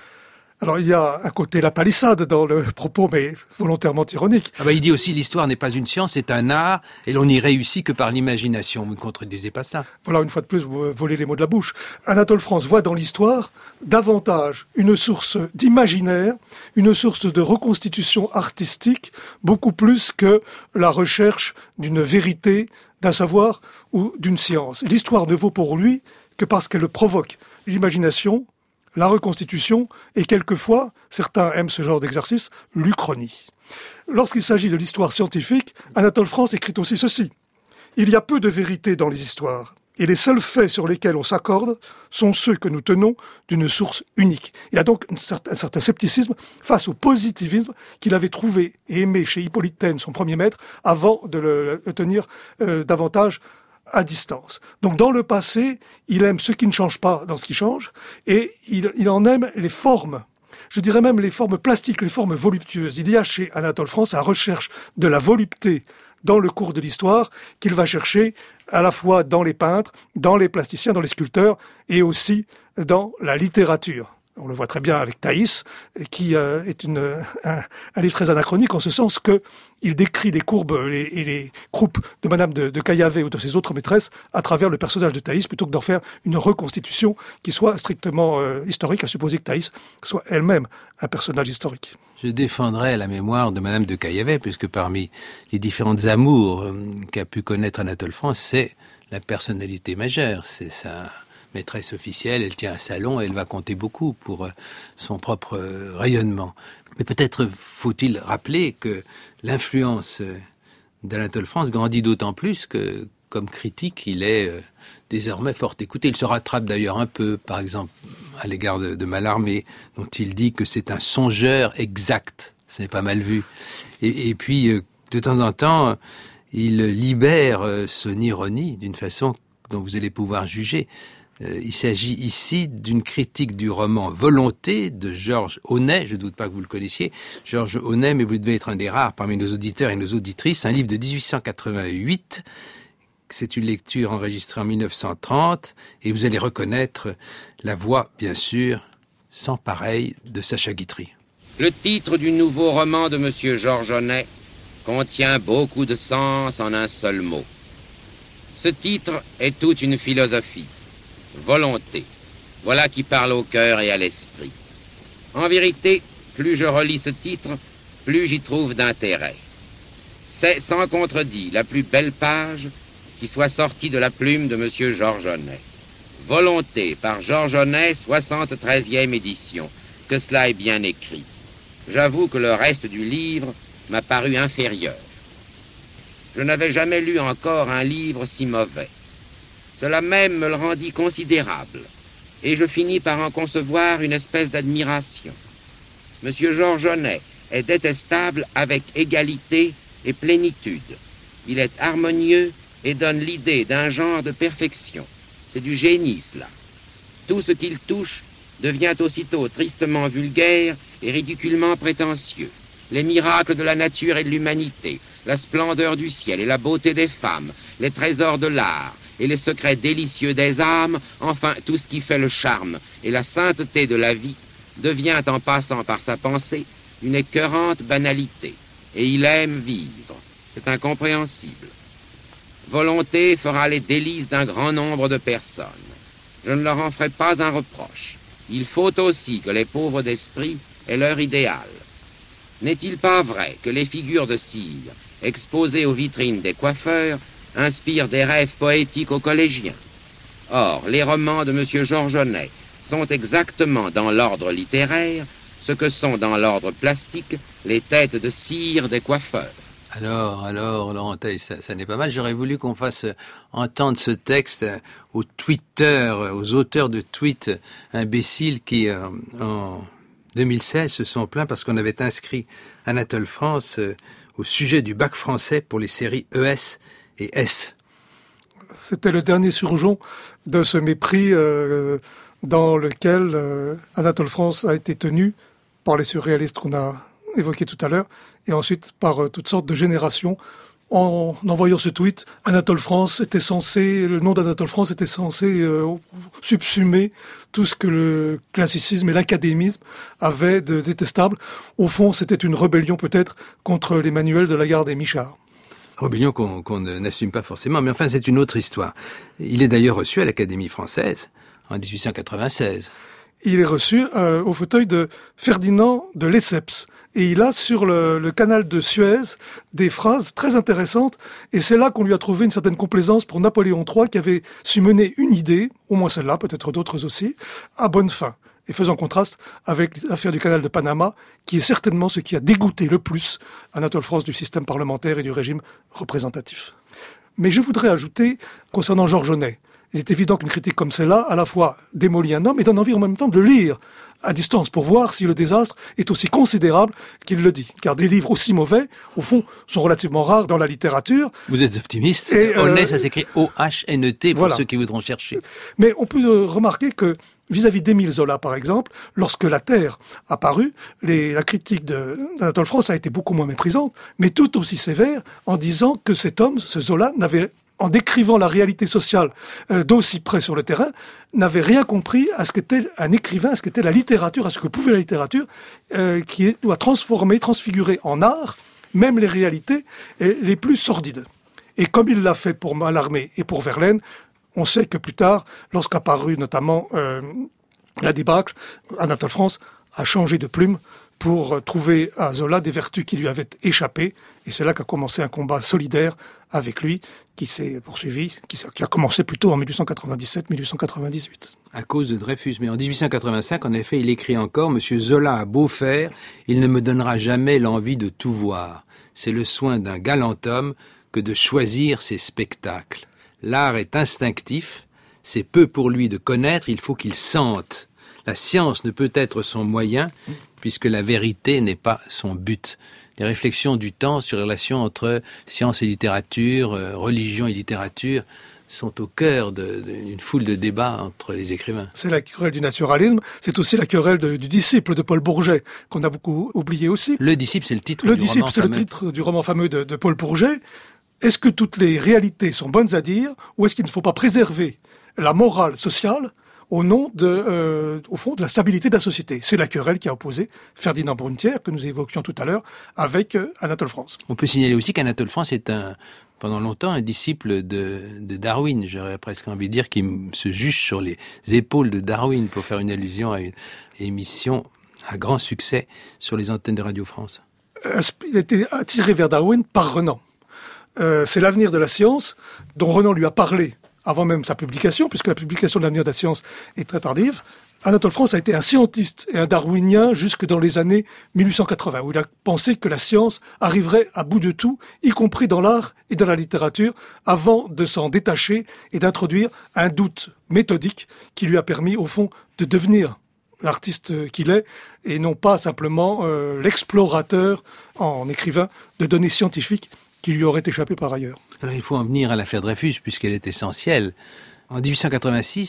H: Alors, il y a un côté la palissade dans le propos, mais volontairement ironique.
E: Il dit aussi, l'histoire n'est pas une science, c'est un art, et l'on n'y réussit que par l'imagination. Vous ne contredisez pas cela.
H: Voilà, une fois de plus, vous volez les mots de la bouche. Anatole France voit dans l'histoire davantage une source d'imaginaire, une source de reconstitution artistique, beaucoup plus que la recherche d'une vérité, d'un savoir ou d'une science. L'histoire ne vaut pour lui que parce qu'elle provoque l'imagination, la reconstitution et quelquefois, certains aiment ce genre d'exercice, l'uchronie. Lorsqu'il s'agit de l'histoire scientifique, Anatole France écrit aussi ceci. Il y a peu de vérité dans les histoires, et les seuls faits sur lesquels on s'accorde sont ceux que nous tenons d'une source unique. Il a donc un certain scepticisme face au positivisme qu'il avait trouvé et aimé chez Hippolyte Taine, son premier maître, avant de le tenir davantage à distance. Donc dans le passé, il aime ce qui ne change pas dans ce qui change, et il en aime les formes. Je dirais même les formes plastiques, les formes voluptueuses. Il y a chez Anatole France la recherche de la volupté dans le cours de l'histoire qu'il va chercher à la fois dans les peintres, dans les plasticiens, dans les sculpteurs et aussi dans la littérature. On le voit très bien avec Thaïs, qui est un livre très anachronique en ce sens que il décrit les courbes et les croupes de Madame de Caillavet ou de ses autres maîtresses à travers le personnage de Thaïs, plutôt que d'en faire une reconstitution qui soit strictement historique, à supposer que Thaïs soit elle-même un personnage historique.
E: Je défendrai la mémoire de Madame de Caillavet, puisque parmi les différentes amours qu'a pu connaître Anatole France, c'est la personnalité majeure, c'est sa maîtresse officielle, elle tient un salon et elle va compter beaucoup pour son propre rayonnement. Mais peut-être faut-il rappeler que l'influence d'Anatole France grandit d'autant plus que, comme critique, il est désormais fort écouté. Il se rattrape d'ailleurs un peu, par exemple, à l'égard de Mallarmé, dont il dit que c'est un songeur exact. Ce n'est pas mal vu. Et puis, de temps en temps, il libère son ironie d'une façon dont vous allez pouvoir juger. Il s'agit ici d'une critique du roman Volonté de Georges Haunet. Je ne doute pas que vous le connaissiez, Georges Haunet, mais vous devez être un des rares parmi nos auditeurs et nos auditrices. Un livre de 1888. C'est une lecture enregistrée en 1930 et vous allez reconnaître la voix, bien sûr, sans pareille de Sacha Guitry.
G: Le titre du nouveau roman de M. Georges Haunet contient beaucoup de sens en un seul mot. Ce titre est toute une philosophie. Volonté. Voilà qui parle au cœur et à l'esprit. En vérité, plus je relis ce titre, plus j'y trouve d'intérêt. C'est, sans contredit, la plus belle page qui soit sortie de la plume de M. Georges Haunet. Volonté, par Georges Haunet, 73e édition. Que cela est bien écrit. J'avoue que le reste du livre m'a paru inférieur. Je n'avais jamais lu encore un livre si mauvais. Cela même me le rendit considérable, et je finis par en concevoir une espèce d'admiration. Monsieur Georges Haunet est détestable avec égalité et plénitude. Il est harmonieux et donne l'idée d'un genre de perfection. C'est du génie, cela. Tout ce qu'il touche devient aussitôt tristement vulgaire et ridiculement prétentieux. Les miracles de la nature et de l'humanité,
J: la splendeur du ciel et la beauté des femmes, les trésors de l'art et les secrets délicieux des âmes, enfin tout ce qui fait le charme et la sainteté de la vie, devient en passant par sa pensée une écœurante banalité. Et il aime vivre. C'est incompréhensible. Volonté fera les délices d'un grand nombre de personnes. Je ne leur en ferai pas un reproche. Il faut aussi que les pauvres d'esprit aient leur idéal. N'est-il pas vrai que les figures de cire exposées aux vitrines des coiffeurs inspirent des rêves poétiques aux collégiens? Or, les romans de M. Georgenay sont exactement dans l'ordre littéraire ce que sont dans l'ordre plastique les têtes de cire des coiffeurs.
E: Alors, Laurent Teil, ça n'est pas mal. J'aurais voulu qu'on fasse entendre ce texte aux tweeters, aux auteurs de tweets imbéciles qui, en 2016, se sont plaints parce qu'on avait inscrit Anatole France au sujet du bac français pour les séries ES et S.
H: C'était le dernier surjon de ce mépris dans lequel Anatole France a été tenu par les surréalistes qu'on a évoqués tout à l'heure, et ensuite par toutes sortes de générations. En envoyant ce tweet, le nom d'Anatole France était censé subsumer tout ce que le classicisme et l'académisme avaient de détestable. Au fond, c'était une rébellion peut-être contre les manuels de Lagarde et Michard.
E: Rébellion qu'on n'assume pas forcément, mais enfin c'est une autre histoire. Il est d'ailleurs reçu à l'Académie française en 1896.
H: Il est reçu au fauteuil de Ferdinand de Lesseps. Et il a sur le canal de Suez des phrases très intéressantes. Et c'est là qu'on lui a trouvé une certaine complaisance pour Napoléon III qui avait su mener une idée, au moins celle-là, peut-être d'autres aussi, à bonne fin. Et faisant contraste avec l'affaire du canal de Panama, qui est certainement ce qui a dégoûté le plus Anatole France du système parlementaire et du régime représentatif. Mais je voudrais ajouter, concernant Georgenay, il est évident qu'une critique comme celle-là, à la fois démolit un homme et donne envie en même temps de le lire à distance pour voir si le désastre est aussi considérable qu'il le dit. Car des livres aussi mauvais, au fond, sont relativement rares dans la littérature.
E: Vous êtes optimiste. Honnête, ça s'écrit O-H-N-E-T pour ceux qui voudront chercher.
H: Mais on peut remarquer que vis-à-vis d'Émile Zola, par exemple, lorsque La Terre a paru, la critique d'Anatole France a été beaucoup moins méprisante, mais tout aussi sévère, en disant que cet homme, ce Zola, en décrivant la réalité sociale d'aussi près sur le terrain, n'avait rien compris à ce qu'était un écrivain, à ce qu'était la littérature, à ce que pouvait la littérature, qui doit transfigurer en art, même les réalités les plus sordides. Et comme il l'a fait pour Mallarmé et pour Verlaine, on sait que plus tard, lorsqu'apparut notamment la débâcle, Anatole France a changé de plume pour trouver à Zola des vertus qui lui avaient échappé. Et c'est là qu'a commencé un combat solidaire avec lui, qui s'est poursuivi, qui a commencé plutôt en 1897-1898.
E: À cause de Dreyfus. Mais en 1885, en effet, il écrit encore « Monsieur Zola a beau faire, il ne me donnera jamais l'envie de tout voir. C'est le soin d'un galant homme que de choisir ses spectacles. L'art est instinctif, c'est peu pour lui de connaître, il faut qu'il sente. La science ne peut être son moyen, puisque la vérité n'est pas son but. » Les réflexions du temps sur les relations entre science et littérature, religion et littérature, sont au cœur d'une foule de débats entre les écrivains.
H: C'est la querelle du naturalisme, c'est aussi la querelle du disciple de Paul Bourget, qu'on a beaucoup oublié aussi.
E: Le disciple, c'est le titre
H: du roman fameux. Le disciple, c'est le titre du roman fameux de Paul Bourget. Est-ce que toutes les réalités sont bonnes à dire, ou est-ce qu'il ne faut pas préserver la morale sociale au nom au fond, de la stabilité de la société? C'est la querelle qui a opposé Ferdinand Brunetière, que nous évoquions tout à l'heure, avec Anatole France.
E: On peut signaler aussi qu'Anatole France est pendant longtemps un disciple de Darwin. J'aurais presque envie de dire qu'il se juge sur les épaules de Darwin, pour faire une allusion à une émission à grand succès sur les antennes de Radio France.
H: Il a été attiré vers Darwin par Renan. C'est l'avenir de la science, dont Renan lui a parlé avant même sa publication, puisque la publication de l'avenir de la science est très tardive. Anatole France a été un scientiste et un darwinien jusque dans les années 1880, où il a pensé que la science arriverait à bout de tout, y compris dans l'art et dans la littérature, avant de s'en détacher et d'introduire un doute méthodique qui lui a permis, au fond, de devenir l'artiste qu'il est, et non pas simplement l'explorateur en écrivain de données scientifiques qui lui auraient échappé par ailleurs.
E: Alors il faut en venir à l'affaire Dreyfus, puisqu'elle est essentielle. En 1886,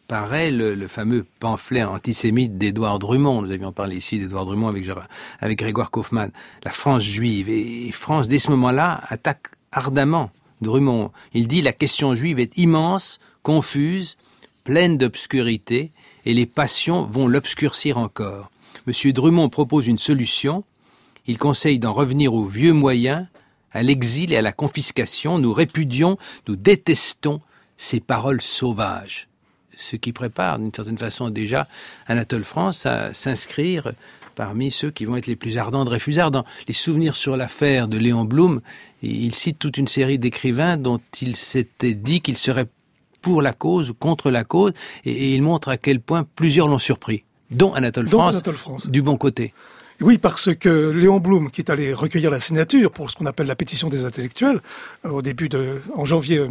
E: paraît le fameux pamphlet antisémite d'Édouard Drummond. Nous avions parlé ici d'Édouard Drummond avec Grégoire Kaufmann, La France juive. Et France, dès ce moment-là, attaque ardemment Drummond. Il dit « La question juive est immense, confuse, pleine d'obscurité, et les passions vont l'obscurcir encore. » Monsieur Drummond propose une solution. Il conseille d'en revenir aux vieux moyens, à l'exil et à la confiscation. Nous répudions, nous détestons ces paroles sauvages. Ce qui prépare d'une certaine façon déjà Anatole France à s'inscrire parmi ceux qui vont être les plus ardents Dreyfusards. Dans les souvenirs sur l'affaire de Léon Blum, il cite toute une série d'écrivains dont il s'était dit qu'ils seraient pour la cause ou contre la cause, et il montre à quel point plusieurs l'ont surpris, dont Anatole France, du bon côté.
H: Oui, parce que Léon Blum, qui est allé recueillir la signature pour ce qu'on appelle la pétition des intellectuels, en janvier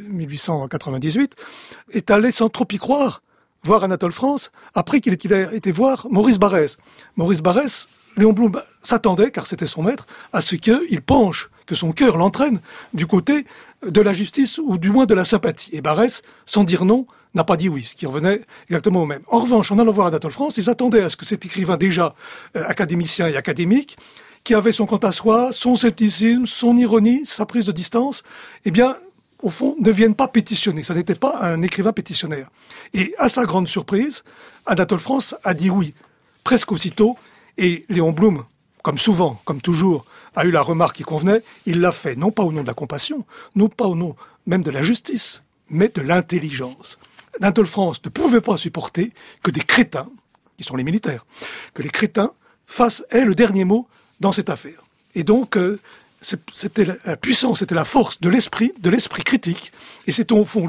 H: 1898, est allé sans trop y croire voir Anatole France, après qu'il ait été voir Maurice Barrès. Maurice Barrès, Léon Blum s'attendait, car c'était son maître, à ce qu'il penche, que son cœur l'entraîne du côté de la justice ou du moins de la sympathie. Et Barrès, sans dire non, n'a pas dit oui, ce qui revenait exactement au même. En revanche, en allant voir Anatole France, ils attendaient à ce que cet écrivain déjà académicien et académique, qui avait son quant à soi, son scepticisme, son ironie, sa prise de distance, eh bien, au fond, ne vienne pas pétitionner. Ça n'était pas un écrivain pétitionnaire. Et à sa grande surprise, Anatole France a dit oui, presque aussitôt, et Léon Blum, comme souvent, comme toujours, a eu la remarque qui convenait, il l'a fait, non pas au nom de la compassion, non pas au nom même de la justice, mais de l'intelligence. Anatole France ne pouvait pas supporter que des crétins, qui sont les militaires, que les crétins aient le dernier mot dans cette affaire. Et donc, c'était la puissance, c'était la force de l'esprit critique, et c'est au fond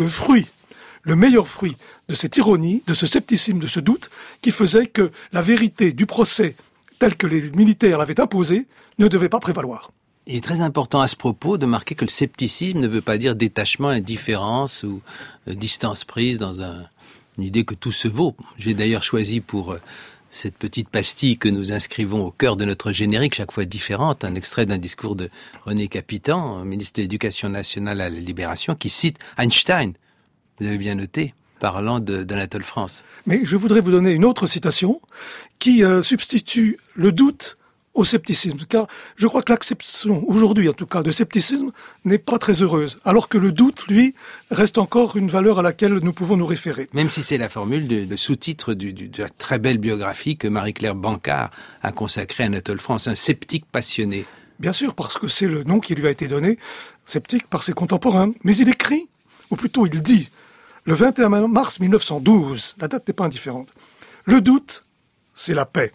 H: le meilleur fruit de cette ironie, de ce scepticisme, de ce doute, qui faisait que la vérité du procès, tel que les militaires l'avaient imposé, ne devait pas prévaloir.
E: Il est très important à ce propos de marquer que le scepticisme ne veut pas dire détachement, indifférence ou distance prise dans une idée que tout se vaut. J'ai d'ailleurs choisi pour cette petite pastille que nous inscrivons au cœur de notre générique, chaque fois différente, un extrait d'un discours de René Capitan, ministre de l'Éducation nationale à la Libération, qui cite Einstein, vous avez bien noté, parlant d'Anatole France.
H: Mais je voudrais vous donner une autre citation qui substitue le doute au scepticisme, car je crois que l'acception, aujourd'hui en tout cas, de scepticisme n'est pas très heureuse, alors que le doute, lui, reste encore une valeur à laquelle nous pouvons nous référer.
E: Même si c'est la formule de sous-titre de la très belle biographie que Marie-Claire Bancard a consacrée à Anatole France, un sceptique passionné.
H: Bien sûr, parce que c'est le nom qui lui a été donné, sceptique, par ses contemporains. Mais il écrit, ou plutôt il dit, le 21 mars 1912, la date n'est pas indifférente, le doute, c'est la paix,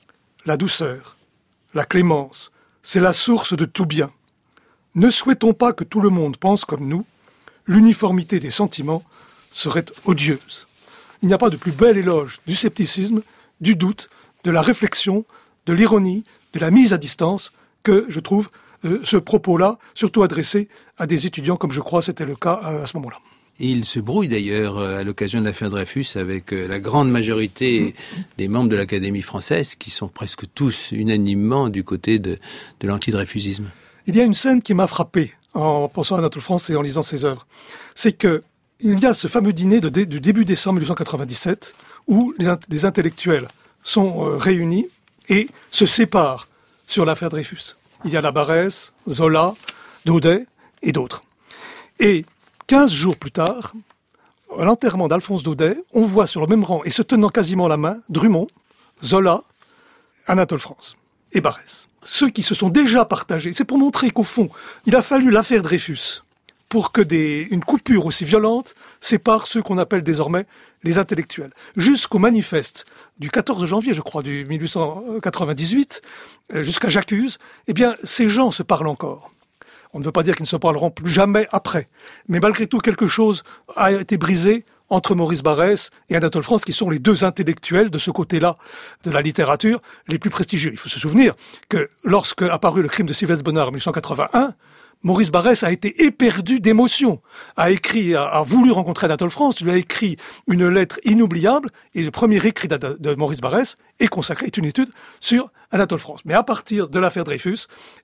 H: la douceur, la clémence, c'est la source de tout bien. Ne souhaitons pas que tout le monde pense comme nous, l'uniformité des sentiments serait odieuse. Il n'y a pas de plus bel éloge du scepticisme, du doute, de la réflexion, de l'ironie, de la mise à distance que je trouve ce propos-là, surtout adressé à des étudiants, comme je crois c'était le cas à ce moment-là.
E: Il se brouille d'ailleurs à l'occasion de l'affaire Dreyfus avec la grande majorité des membres de l'Académie française qui sont presque tous unanimement du côté de l'anti-dreyfusisme. Il
H: y a une scène qui m'a frappé en pensant à Anatole France et en lisant ses œuvres. C'est que il y a ce fameux dîner du début décembre 1897 où des intellectuels sont réunis et se séparent sur l'affaire Dreyfus. Il y a la Barrès, Zola, Daudet et d'autres. Et 15 jours plus tard, à l'enterrement d'Alphonse Daudet, on voit sur le même rang, et se tenant quasiment la main, Drummond, Zola, Anatole France et Barrès. Ceux qui se sont déjà partagés. C'est pour montrer qu'au fond, il a fallu l'affaire Dreyfus pour que une coupure aussi violente sépare ceux qu'on appelle désormais les intellectuels. Jusqu'au manifeste du 14 janvier, je crois, du 1898, jusqu'à J'accuse, eh bien, ces gens se parlent encore. On ne veut pas dire qu'ils ne se parleront plus jamais après. Mais malgré tout, quelque chose a été brisé entre Maurice Barrès et Anatole France, qui sont les deux intellectuels de ce côté-là de la littérature les plus prestigieux. Il faut se souvenir que lorsque apparut le crime de Sylvestre Bonnard en 1881, Maurice Barrès a été éperdu d'émotion, a voulu rencontrer Anatole France, lui a écrit une lettre inoubliable, et le premier écrit de Maurice Barrès est une étude sur Anatole France. Mais à partir de l'affaire Dreyfus,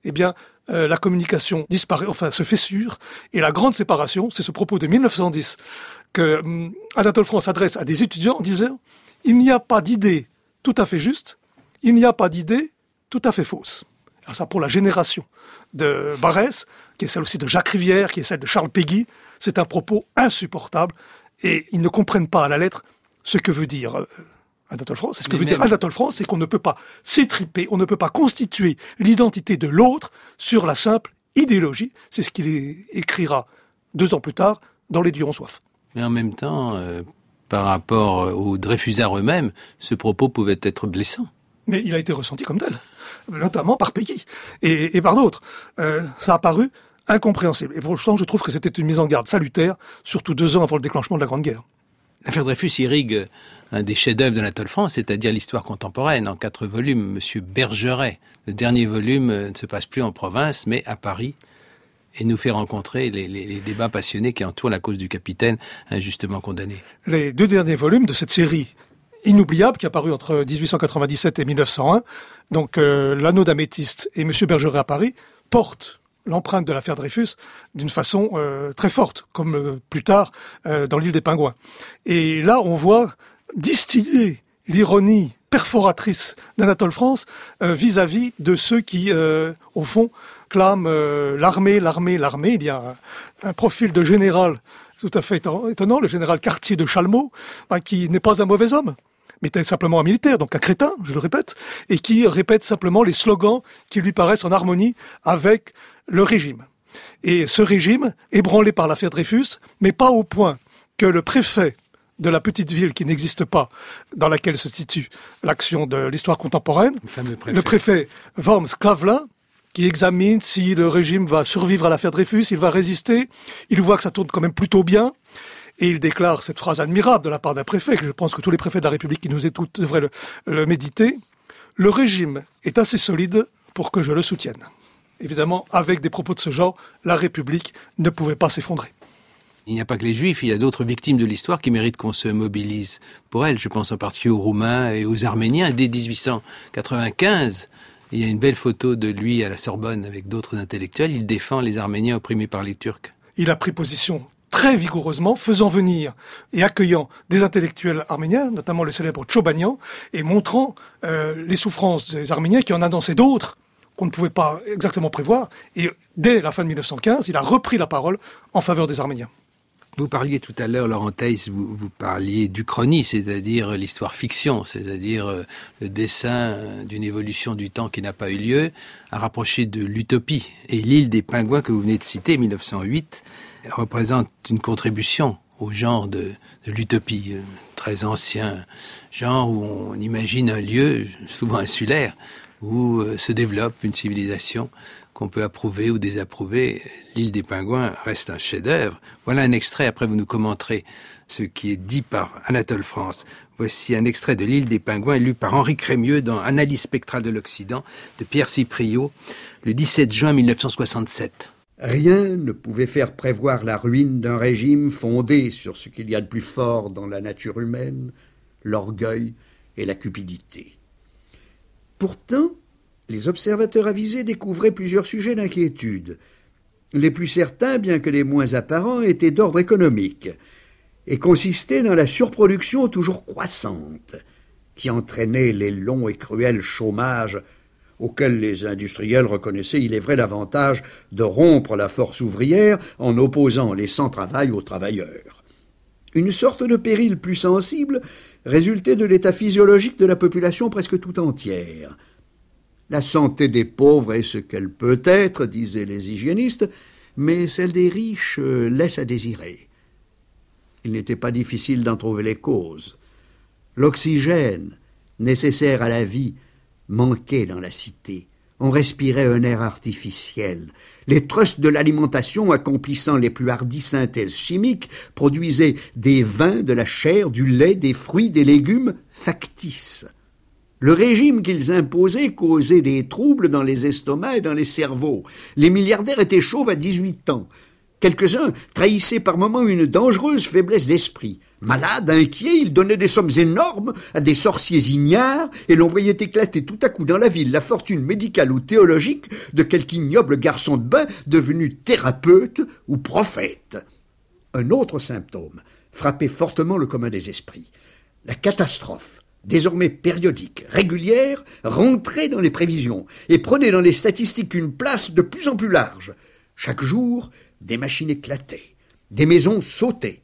H: la communication disparaît, se fissure, et la grande séparation, c'est ce propos de 1910 que Anatole France adresse à des étudiants en disant « Il n'y a pas d'idée tout à fait juste, il n'y a pas d'idée tout à fait fausse ». Alors ça, pour la génération de Barrès, qui est celle aussi de Jacques Rivière, qui est celle de Charles Péguy, c'est un propos insupportable, et ils ne comprennent pas à la lettre ce que veut dire Anatole France. Ce que veut dire Anatole France, c'est qu'on ne peut pas s'étriper, on ne peut pas constituer l'identité de l'autre sur la simple idéologie. C'est ce qu'il écrira 2 ans plus tard dans Les Dieux ont soif.
E: Mais en même temps, par rapport aux Dreyfusards eux-mêmes, ce propos pouvait être blessant.
H: Mais il a été ressenti comme tel, notamment par Péguy et par d'autres. Ça a paru incompréhensible. Et pourtant, je trouve que c'était une mise en garde salutaire, surtout 2 ans avant le déclenchement de la Grande Guerre.
E: L'affaire Dreyfus irrigue un des chefs-d'œuvre d'Anatole France, c'est-à-dire l'histoire contemporaine, en 4 volumes. Monsieur Bergeret, le dernier volume ne se passe plus en province, mais à Paris, et nous fait rencontrer les débats passionnés qui entourent la cause du capitaine injustement condamné. Les
H: 2 derniers volumes de cette série inoubliable qui a paru entre 1897 et 1901, donc L'Anneau d'améthyste et Monsieur Bergeret à Paris, portent l'empreinte de l'affaire Dreyfus d'une façon très forte, comme plus tard dans l'île des Pingouins. Et là, on voit distiller l'ironie perforatrice d'Anatole France vis-à-vis de ceux qui, au fond, clament l'armée. Il y a un profil de général tout à fait étonnant, le général Cartier de Chalmaux, qui n'est pas un mauvais homme, mais était simplement un militaire, donc un crétin, je le répète, et qui répète simplement les slogans qui lui paraissent en harmonie avec le régime. Et ce régime, ébranlé par l'affaire Dreyfus, mais pas au point que le préfet de la petite ville qui n'existe pas, dans laquelle se situe l'action de l'histoire contemporaine, le préfet Worms Klavelin, qui examine si le régime va survivre à l'affaire Dreyfus, il va résister, il voit que ça tourne quand même plutôt bien, et il déclare cette phrase admirable de la part d'un préfet, que je pense que tous les préfets de la République qui nous écoutent devraient le méditer. « Le régime est assez solide pour que je le soutienne. » Évidemment, avec des propos de ce genre, la République ne pouvait pas s'effondrer.
E: Il n'y a pas que les Juifs, il y a d'autres victimes de l'histoire qui méritent qu'on se mobilise pour elles. Je pense en particulier aux Roumains et aux Arméniens. Dès 1895, il y a une belle photo de lui à la Sorbonne avec d'autres intellectuels. Il défend les Arméniens opprimés par les Turcs.
H: Il a pris position très vigoureusement, faisant venir et accueillant des intellectuels arméniens, notamment le célèbre Tchobanian, et montrant les souffrances des Arméniens, qui en a dansé d'autres qu'on ne pouvait pas exactement prévoir. Et dès la fin de 1915, il a repris la parole en faveur des Arméniens.
E: Vous parliez tout à l'heure, Laurent Theiss, vous parliez d'Uchronie, c'est-à-dire l'histoire fiction, c'est-à-dire le dessin d'une évolution du temps qui n'a pas eu lieu, à rapprocher de l'utopie. Et l'île des Pingouins que vous venez de citer, 1908, représente une contribution au genre de l'utopie, très ancien genre où on imagine un lieu, souvent insulaire, où se développe une civilisation qu'on peut approuver ou désapprouver. L'île des Pingouins reste un chef-d'œuvre. Voilà un extrait, après vous nous commenterez ce qui est dit par Anatole France. Voici un extrait de l'île des Pingouins lu par Henri Crémieux dans Analyse spectrale de l'Occident de Pierre Cipriot, le 17 juin 1967.
K: Rien ne pouvait faire prévoir la ruine d'un régime fondé sur ce qu'il y a de plus fort dans la nature humaine, l'orgueil et la cupidité. Pourtant, les observateurs avisés découvraient plusieurs sujets d'inquiétude. Les plus certains, bien que les moins apparents, étaient d'ordre économique et consistaient dans la surproduction toujours croissante qui entraînait les longs et cruels chômages auxquels les industriels reconnaissaient, il est vrai, l'avantage de rompre la force ouvrière en opposant les sans-travail aux travailleurs. Une sorte de péril plus sensible résultait de l'état physiologique de la population presque tout entière. La santé des pauvres est ce qu'elle peut être, disaient les hygiénistes, mais celle des riches laisse à désirer. Il n'était pas difficile d'en trouver les causes. L'oxygène, nécessaire à la vie, manquait dans la cité. On respirait un air artificiel. Les trusts de l'alimentation, accomplissant les plus hardies synthèses chimiques, produisaient des vins, de la chair, du lait, des fruits, des légumes factices. Le régime qu'ils imposaient causait des troubles dans les estomacs et dans les cerveaux. Les milliardaires étaient chauves à 18 ans. Quelques-uns trahissaient par moments une dangereuse faiblesse d'esprit. Malades, inquiets, ils donnaient des sommes énormes à des sorciers ignares et l'on voyait éclater tout à coup dans la ville la fortune médicale ou théologique de quelque ignoble garçon de bain devenu thérapeute ou prophète. Un autre symptôme frappait fortement le commun des esprits. La catastrophe, désormais périodique, régulière, rentrait dans les prévisions et prenait dans les statistiques une place de plus en plus large. Chaque jour, des machines éclataient, des maisons sautaient,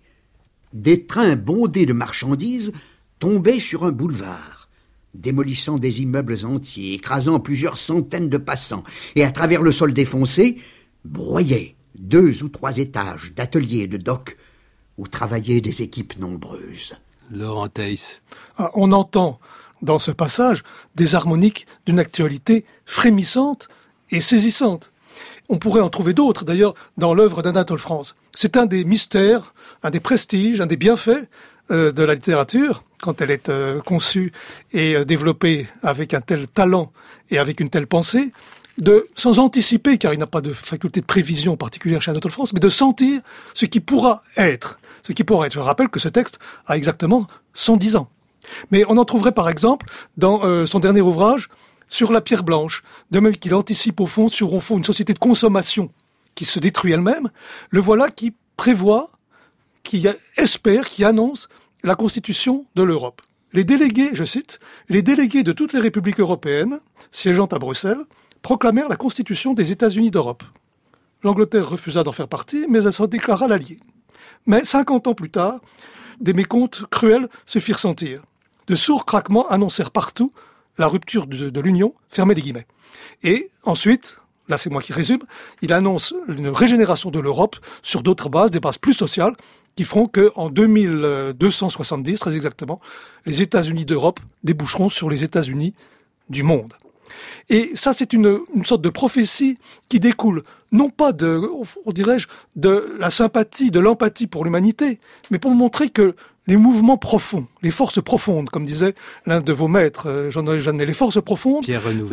K: des trains bondés de marchandises tombaient sur un boulevard, démolissant des immeubles entiers, écrasant plusieurs centaines de passants, et à travers le sol défoncé, broyaient 2 ou 3 étages d'ateliers et de docks où travaillaient des équipes nombreuses.
E: Laurent Theiss.
H: On entend dans ce passage des harmoniques d'une actualité frémissante et saisissante. On pourrait en trouver d'autres, d'ailleurs, dans l'œuvre d'Anatole France. C'est un des mystères, un des prestiges, un des bienfaits de la littérature, quand elle est conçue et développée avec un tel talent et avec une telle pensée, sans anticiper, car il n'a pas de faculté de prévision particulière chez Anatole France, mais de sentir ce qui pourra être. Je rappelle que ce texte a exactement 110 ans. Mais on en trouverait par exemple dans son dernier ouvrage, Sur la pierre blanche, de même qu'il anticipe au fond une société de consommation qui se détruit elle-même, le voilà qui prévoit, qui espère, qui annonce la constitution de l'Europe. Les délégués, je cite, les délégués de toutes les républiques européennes, siégeant à Bruxelles, proclamèrent la constitution des États-Unis d'Europe. L'Angleterre refusa d'en faire partie, mais elle s'en déclara l'alliée. Mais 50 ans plus tard, des mécomptes cruels se firent sentir. De sourds craquements annoncèrent partout la rupture de l'Union, fermez les guillemets. Et ensuite, là c'est moi qui résume, il annonce une régénération de l'Europe sur d'autres bases, des bases plus sociales, qui feront qu'en 2270, très exactement, les États-Unis d'Europe déboucheront sur les États-Unis du monde. Et ça, c'est une sorte de prophétie qui découle, non pas de la sympathie, de l'empathie pour l'humanité, mais pour montrer que les mouvements profonds, les forces profondes, comme disait l'un de vos maîtres, Jean-Noël Jeannet, les forces profondes,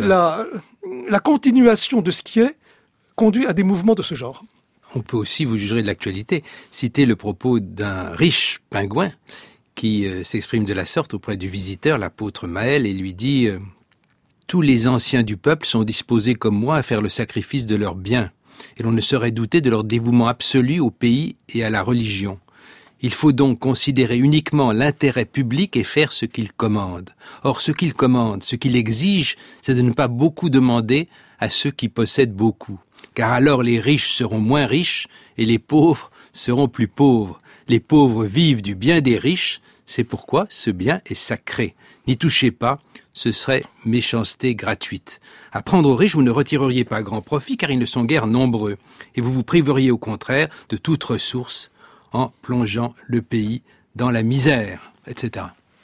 H: la continuation de ce qui est conduit à des mouvements de ce genre.
E: On peut aussi, vous jugerez de l'actualité, citer le propos d'un riche pingouin qui s'exprime de la sorte auprès du visiteur, l'apôtre Maël, et lui dit « Tous les anciens du peuple sont disposés comme moi à faire le sacrifice de leurs biens, et l'on ne saurait douter de leur dévouement absolu au pays et à la religion. Il faut donc considérer uniquement l'intérêt public et faire ce qu'il commande. Or, ce qu'il commande, ce qu'il exige, c'est de ne pas beaucoup demander à ceux qui possèdent beaucoup. Car alors les riches seront moins riches et les pauvres seront plus pauvres. Les pauvres vivent du bien des riches, c'est pourquoi ce bien est sacré. N'y touchez pas, ce serait méchanceté gratuite. À prendre aux riches, vous ne retireriez pas grand profit car ils ne sont guère nombreux. Et vous vous priveriez au contraire de toute ressource en plongeant le pays dans la misère, etc.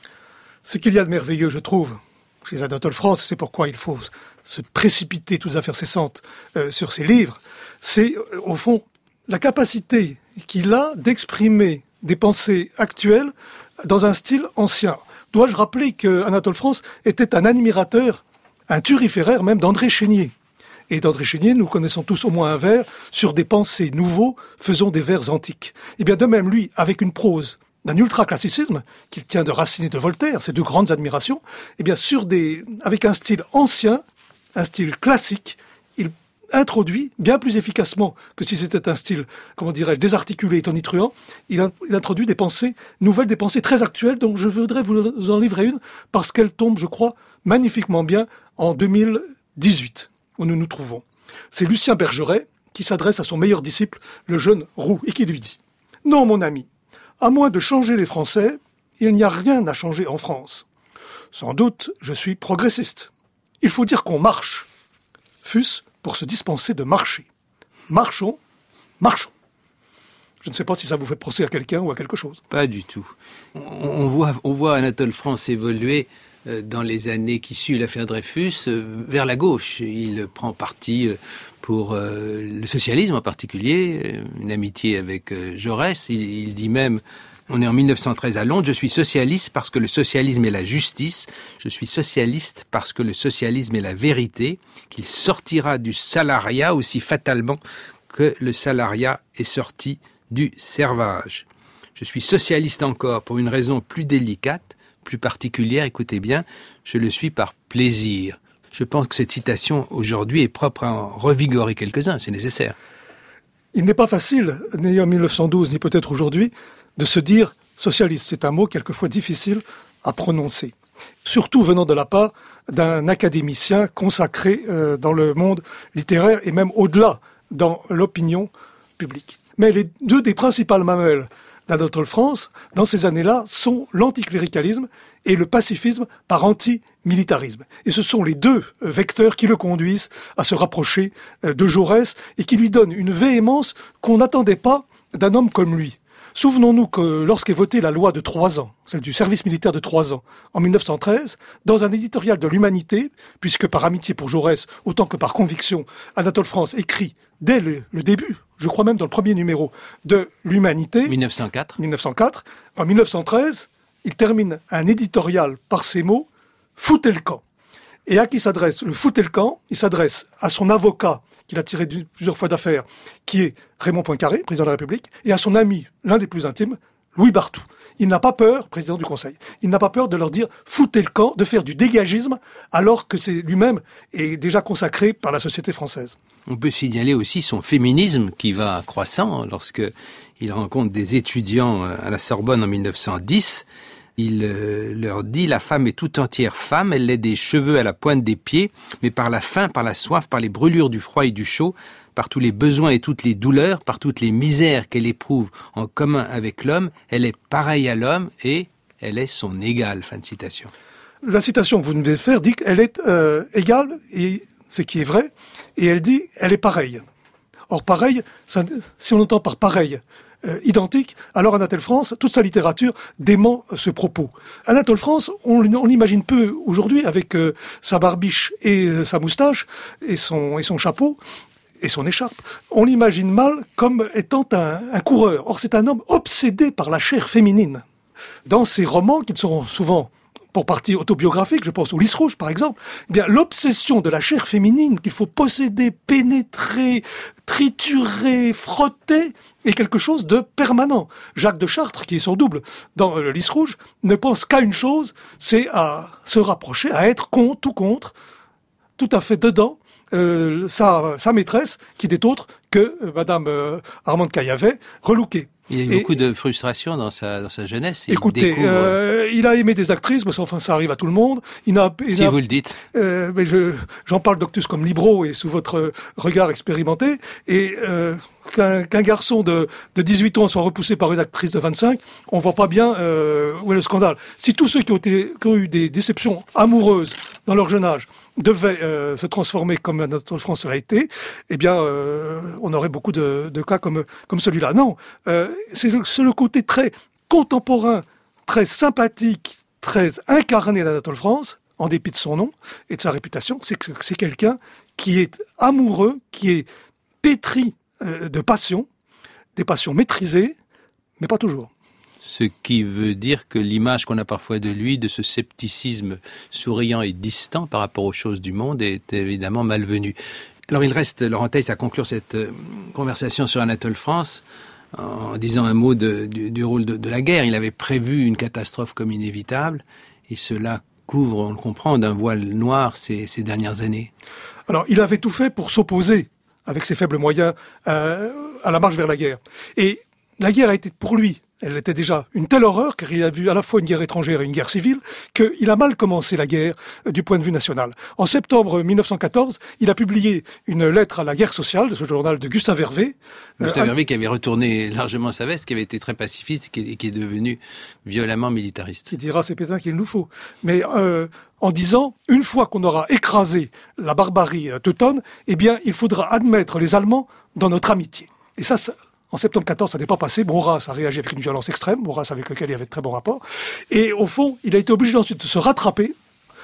H: Ce qu'il y a de merveilleux, je trouve, chez Anatole France, c'est pourquoi il faut se précipiter toutes affaires cessantes sur ses livres, c'est au fond la capacité qu'il a d'exprimer des pensées actuelles dans un style ancien. Dois-je rappeler que Anatole France était un admirateur, un turiféraire même d'André Chénier. Et d'André Chénier, nous connaissons tous au moins un vers sur des pensées nouveaux, faisons des vers antiques. Et bien de même, lui, avec une prose d'un ultraclassicisme, qu'il tient de Racine et de Voltaire, ces deux grandes admirations, et bien avec un style ancien, un style classique, il introduit, bien plus efficacement que si c'était un style, désarticulé et tonitruant, il introduit des pensées nouvelles, des pensées très actuelles, donc je voudrais vous en livrer une, parce qu'elle tombe, je crois, magnifiquement bien en 2018. Où nous nous trouvons. C'est Lucien Bergeret qui s'adresse à son meilleur disciple, le jeune Roux, et qui lui dit « Non, mon ami, à moins de changer les Français, il n'y a rien à changer en France. Sans doute, je suis progressiste. Il faut dire qu'on marche, fût-ce pour se dispenser de marcher. Marchons, marchons. » Je ne sais pas si ça vous fait penser à quelqu'un ou à quelque chose.
E: Pas du tout. On voit Anatole France évoluer dans les années qui suivent l'affaire Dreyfus, vers la gauche. Il prend parti pour le socialisme en particulier, une amitié avec Jaurès. Il dit même On est en 1913 à Londres. Je suis socialiste parce que le socialisme est la justice. Je suis socialiste parce que le socialisme est la vérité, qu'il sortira du salariat aussi fatalement que le salariat est sorti du servage. Je suis socialiste encore pour une raison plus délicate, plus particulière, écoutez bien, je le suis par plaisir. Je pense que cette citation aujourd'hui est propre à en revigorer quelques-uns, c'est nécessaire.
H: Il n'est pas facile, ni en 1912, ni peut-être aujourd'hui, de se dire socialiste. C'est un mot quelquefois difficile à prononcer. Surtout venant de la part d'un académicien consacré dans le monde littéraire et même au-delà dans l'opinion publique. Mais les deux des principales mamelles d'Anatole France, dans ces années-là, sont l'anticléricalisme et le pacifisme par anti-militarisme. Et ce sont les deux vecteurs qui le conduisent à se rapprocher de Jaurès et qui lui donnent une véhémence qu'on n'attendait pas d'un homme comme lui. Souvenons-nous que lorsqu'est votée la loi de 3 ans, celle du service militaire de 3 ans, en 1913, dans un éditorial de l'Humanité, puisque par amitié pour Jaurès, autant que par conviction, Anatole France écrit dès le début, je crois même dans le premier numéro de l'Humanité,
E: 1904.
H: En 1913, il termine un éditorial par ces mots « Foutez le camp ». Et à qui s'adresse le « Foutez le camp » ? Il s'adresse à son avocat, qu'il a tiré plusieurs fois d'affaires, qui est Raymond Poincaré, président de la République, et à son ami, l'un des plus intimes, Louis Barthou. Il n'a pas peur, président du Conseil, il n'a pas peur de leur dire « foutez le camp », de faire du dégagisme, alors que c'est lui-même est déjà consacré par la société française.
E: On peut signaler aussi son féminisme qui va croissant lorsque il rencontre des étudiants à la Sorbonne en 1910. Il leur dit « La femme est tout entière femme, elle a des cheveux à la pointe des pieds, mais par la faim, par la soif, par les brûlures du froid et du chaud, par tous les besoins et toutes les douleurs, par toutes les misères qu'elle éprouve en commun avec l'homme, elle est pareille à l'homme et elle est son égale. » Fin de citation.
H: La citation que vous venez de faire dit qu'elle est égale, et ce qui est vrai, et elle dit « elle est pareille ». Or pareil, ça, si on entend par pareil, identique, alors Anatole France, toute sa littérature dément ce propos. Anatole France, on l'imagine peu aujourd'hui avec sa barbiche et sa moustache et son chapeau et son écharpe. On l'imagine mal comme étant un coureur. Or c'est un homme obsédé par la chair féminine. Dans ses romans, qui seront souvent pour partie autobiographique, je pense au Lys rouge par exemple, eh bien l'obsession de la chair féminine qu'il faut posséder, pénétrer, triturer, frotter, est quelque chose de permanent. Jacques de Chartres, qui est son double dans le Lys rouge, ne pense qu'à une chose, c'est à se rapprocher, à être tout à fait dedans, sa maîtresse, qui n'est autre que Madame Armande Caillavet, relookée.
E: Il y a eu beaucoup de frustration dans sa jeunesse.
H: Écoutez, il a aimé des actrices, mais enfin ça arrive à tout le monde.
E: Vous le dites.
H: Mais j'en parle doctus comme libro et sous votre regard expérimenté. Et qu'un garçon de 18 ans soit repoussé par une actrice de 25, on voit pas bien où est le scandale. Si tous ceux qui ont eu des déceptions amoureuses dans leur jeune âge devaient se transformer comme Anatole France l'a été, eh bien, on aurait beaucoup de cas comme celui-là. Non, c'est le côté très contemporain, très sympathique, très incarné d'Anatole France, en dépit de son nom et de sa réputation, c'est que c'est quelqu'un qui est amoureux, qui est pétri de passion, des passions maîtrisées, mais pas toujours.
E: Ce qui veut dire que l'image qu'on a parfois de lui, de ce scepticisme souriant et distant par rapport aux choses du monde, est évidemment malvenue. Alors il reste, Laurent Theiss, à conclure cette conversation sur Anatole France en disant un mot du rôle de la guerre. Il avait prévu une catastrophe comme inévitable, et cela couvre, on le comprend, d'un voile noir ces dernières années.
H: Alors il avait tout fait pour s'opposer, avec ses faibles moyens, à la marche vers la guerre. Et la guerre a été pour lui, elle était déjà une telle horreur, car il a vu à la fois une guerre étrangère et une guerre civile, qu'il a mal commencé la guerre du point de vue national. En septembre 1914, il a publié une lettre à la guerre sociale de ce journal de Gustave Hervé.
E: Gustave Hervé qui avait retourné largement sa veste, qui avait été très pacifiste et qui est devenu violemment militariste.
H: Qui dira c'est pétain qu'il nous faut. Mais en disant, une fois qu'on aura écrasé la barbarie teutonne, eh bien il faudra admettre les Allemands dans notre amitié. Et ça en septembre 14, ça n'est pas passé. Maurras a réagi avec une violence extrême, Maurras avec lequel il avait de très bons rapports. Et au fond, il a été obligé ensuite de se rattraper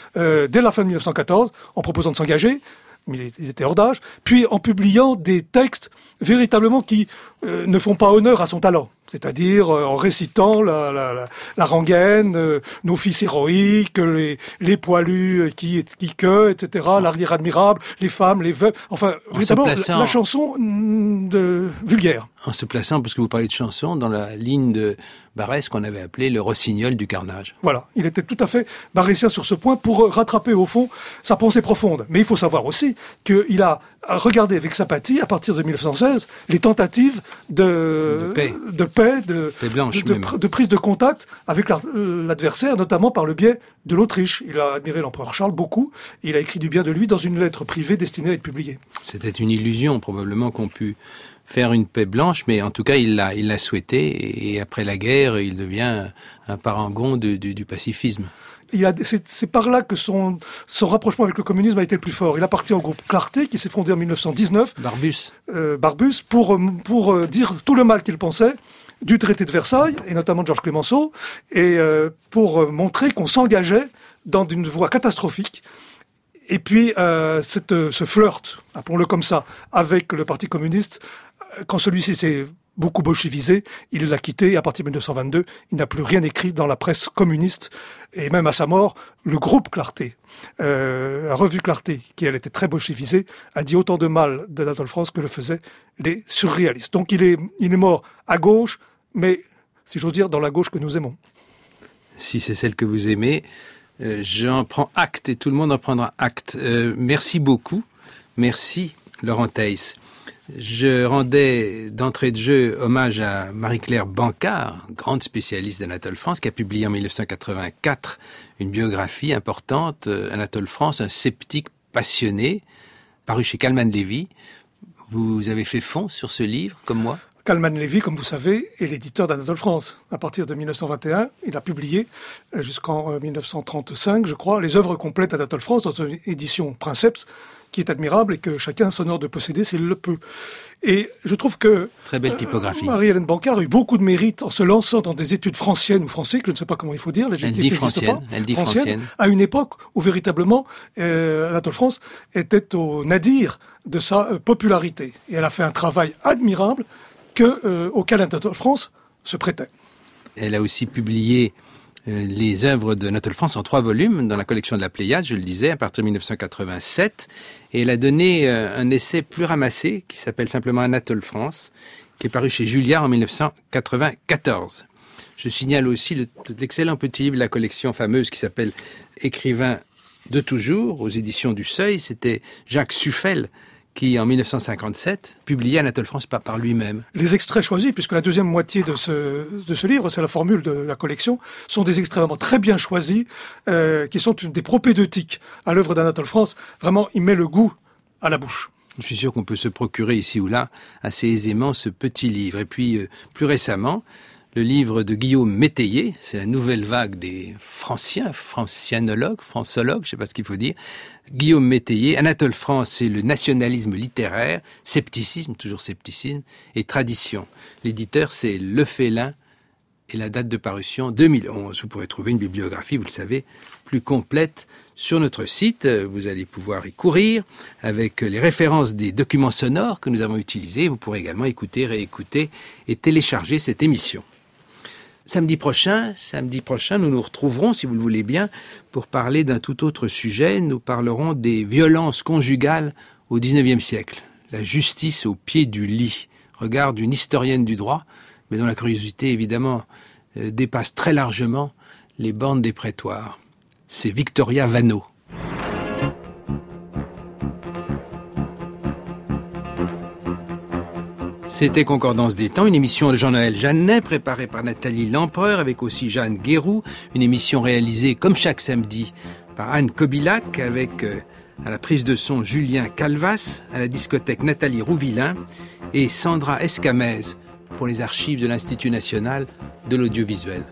H: dès la fin de 1914, en proposant de s'engager, mais il était hors d'âge, puis en publiant des textes véritablement qui ne font pas honneur à son talent. C'est-à-dire en récitant la rengaine, nos fils héroïques, les poilus qui queuent, etc., l'arrière admirable, les femmes, les veuves, enfin, véritablement, la chanson vulgaire.
E: En se plaçant, parce que vous parlez de chanson, dans la ligne de Barrès qu'on avait appelé le rossignol du carnage.
H: Voilà, il était tout à fait barrésien sur ce point pour rattraper au fond sa pensée profonde. Mais il faut savoir aussi qu'il a regardé avec sympathie, à partir de 1916, les tentatives de paix, de prise de contact avec l'adversaire, notamment par le biais de l'Autriche. Il a admiré l'empereur Charles beaucoup, il a écrit du bien de lui dans une lettre privée destinée à être publiée.
E: C'était une illusion, probablement, qu'on put faire une paix blanche, mais en tout cas, il l'a souhaité, et après la guerre, il devient un parangon du pacifisme.
H: C'est par là que son rapprochement avec le communisme a été le plus fort. Il appartient au groupe Clarté, qui s'est fondé en 1919. Barbus, pour dire tout le mal qu'il pensait du traité de Versailles, et notamment de Georges Clemenceau, et pour montrer qu'on s'engageait dans une voie catastrophique. Et puis, ce flirt, appelons-le comme ça, avec le Parti communiste, quand celui-ci s'est beaucoup bolchevisé, il l'a quitté, et à partir de 1922, il n'a plus rien écrit dans la presse communiste, et même à sa mort, le groupe Clarté, la revue Clarté, qui elle était très bolchevisée, a dit autant de mal d'Anatole France que le faisaient les surréalistes. Donc il est mort à gauche, mais, si j'ose dire, dans la gauche que nous aimons.
E: Si c'est celle que vous aimez, j'en prends acte, et tout le monde en prendra acte. Merci beaucoup. Merci, Laurent Theiss. Je rendais d'entrée de jeu hommage à Marie-Claire Bancard, grande spécialiste d'Anatole France, qui a publié en 1984 une biographie importante, Anatole France, un sceptique passionné, paru chez Calman Lévy. Vous avez fait fond sur ce livre, comme moi ?
H: Calman Lévy, comme vous savez, est l'éditeur d'Anatole France. À partir de 1921, il a publié, jusqu'en 1935, je crois, les œuvres complètes d'Anatole France dans une édition Princeps, qui est admirable et que chacun s'honore de posséder s'il le peut. Et je trouve que
E: très belle typographie.
H: Marie-Hélène Bancard a eu beaucoup de mérite en se lançant dans des études franciennes ou françaises, je ne sais pas comment il faut dire, l'adjectif n'existe pas.
E: Elle dit francienne.
H: À une époque où véritablement Anatole France était au nadir de sa popularité. Et elle a fait un travail admirable auquel Anatole France se prêtait.
E: Elle a aussi publié les œuvres d'Anatole France en 3 volumes dans la collection de la Pléiade, je le disais, à partir de 1987. Et elle a donné un essai plus ramassé qui s'appelle simplement Anatole France, qui est paru chez Julliard en 1994. Je signale aussi l'excellent petit livre de la collection fameuse qui s'appelle Écrivain de toujours, aux éditions du Seuil. C'était Jacques Suffel qui, en 1957, publiait Anatole France par lui-même.
H: Les extraits choisis, puisque la deuxième moitié de ce livre, c'est la formule de la collection, sont des extraits vraiment très bien choisis, qui sont des propédeutiques à l'œuvre d'Anatole France. Vraiment, il met le goût à la bouche.
E: Je suis sûr qu'on peut se procurer ici ou là assez aisément ce petit livre. Et puis, plus récemment, le livre de Guillaume Métayer, c'est la nouvelle vague des francianologues, je ne sais pas ce qu'il faut dire. Guillaume Métayer, Anatole France, c'est le nationalisme littéraire, scepticisme, toujours scepticisme, et tradition. L'éditeur, c'est Le Félin, et la date de parution 2011. Vous pourrez trouver une bibliographie, vous le savez, plus complète sur notre site. Vous allez pouvoir y courir avec les références des documents sonores que nous avons utilisés. Vous pourrez également écouter, réécouter et télécharger cette émission. Samedi prochain, nous nous retrouverons, si vous le voulez bien, pour parler d'un tout autre sujet. Nous parlerons des violences conjugales au XIXe siècle. La justice au pied du lit. Regard d'une historienne du droit, mais dont la curiosité, évidemment, dépasse très largement les bornes des prétoires. C'est Victoria Vanneau. C'était Concordance des temps, une émission de Jean-Noël Jeannet, préparée par Nathalie Lempereur, avec aussi Jeanne Guéroux, une émission réalisée, comme chaque samedi, par Anne Kobilac, avec à la prise de son Julien Calvas, à la discothèque Nathalie Rouvillain, et Sandra Escamez, pour les archives de l'Institut national de l'audiovisuel.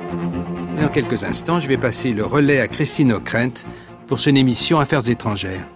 E: Et dans quelques instants, je vais passer le relais à Christine Ockrent pour son émission Affaires étrangères.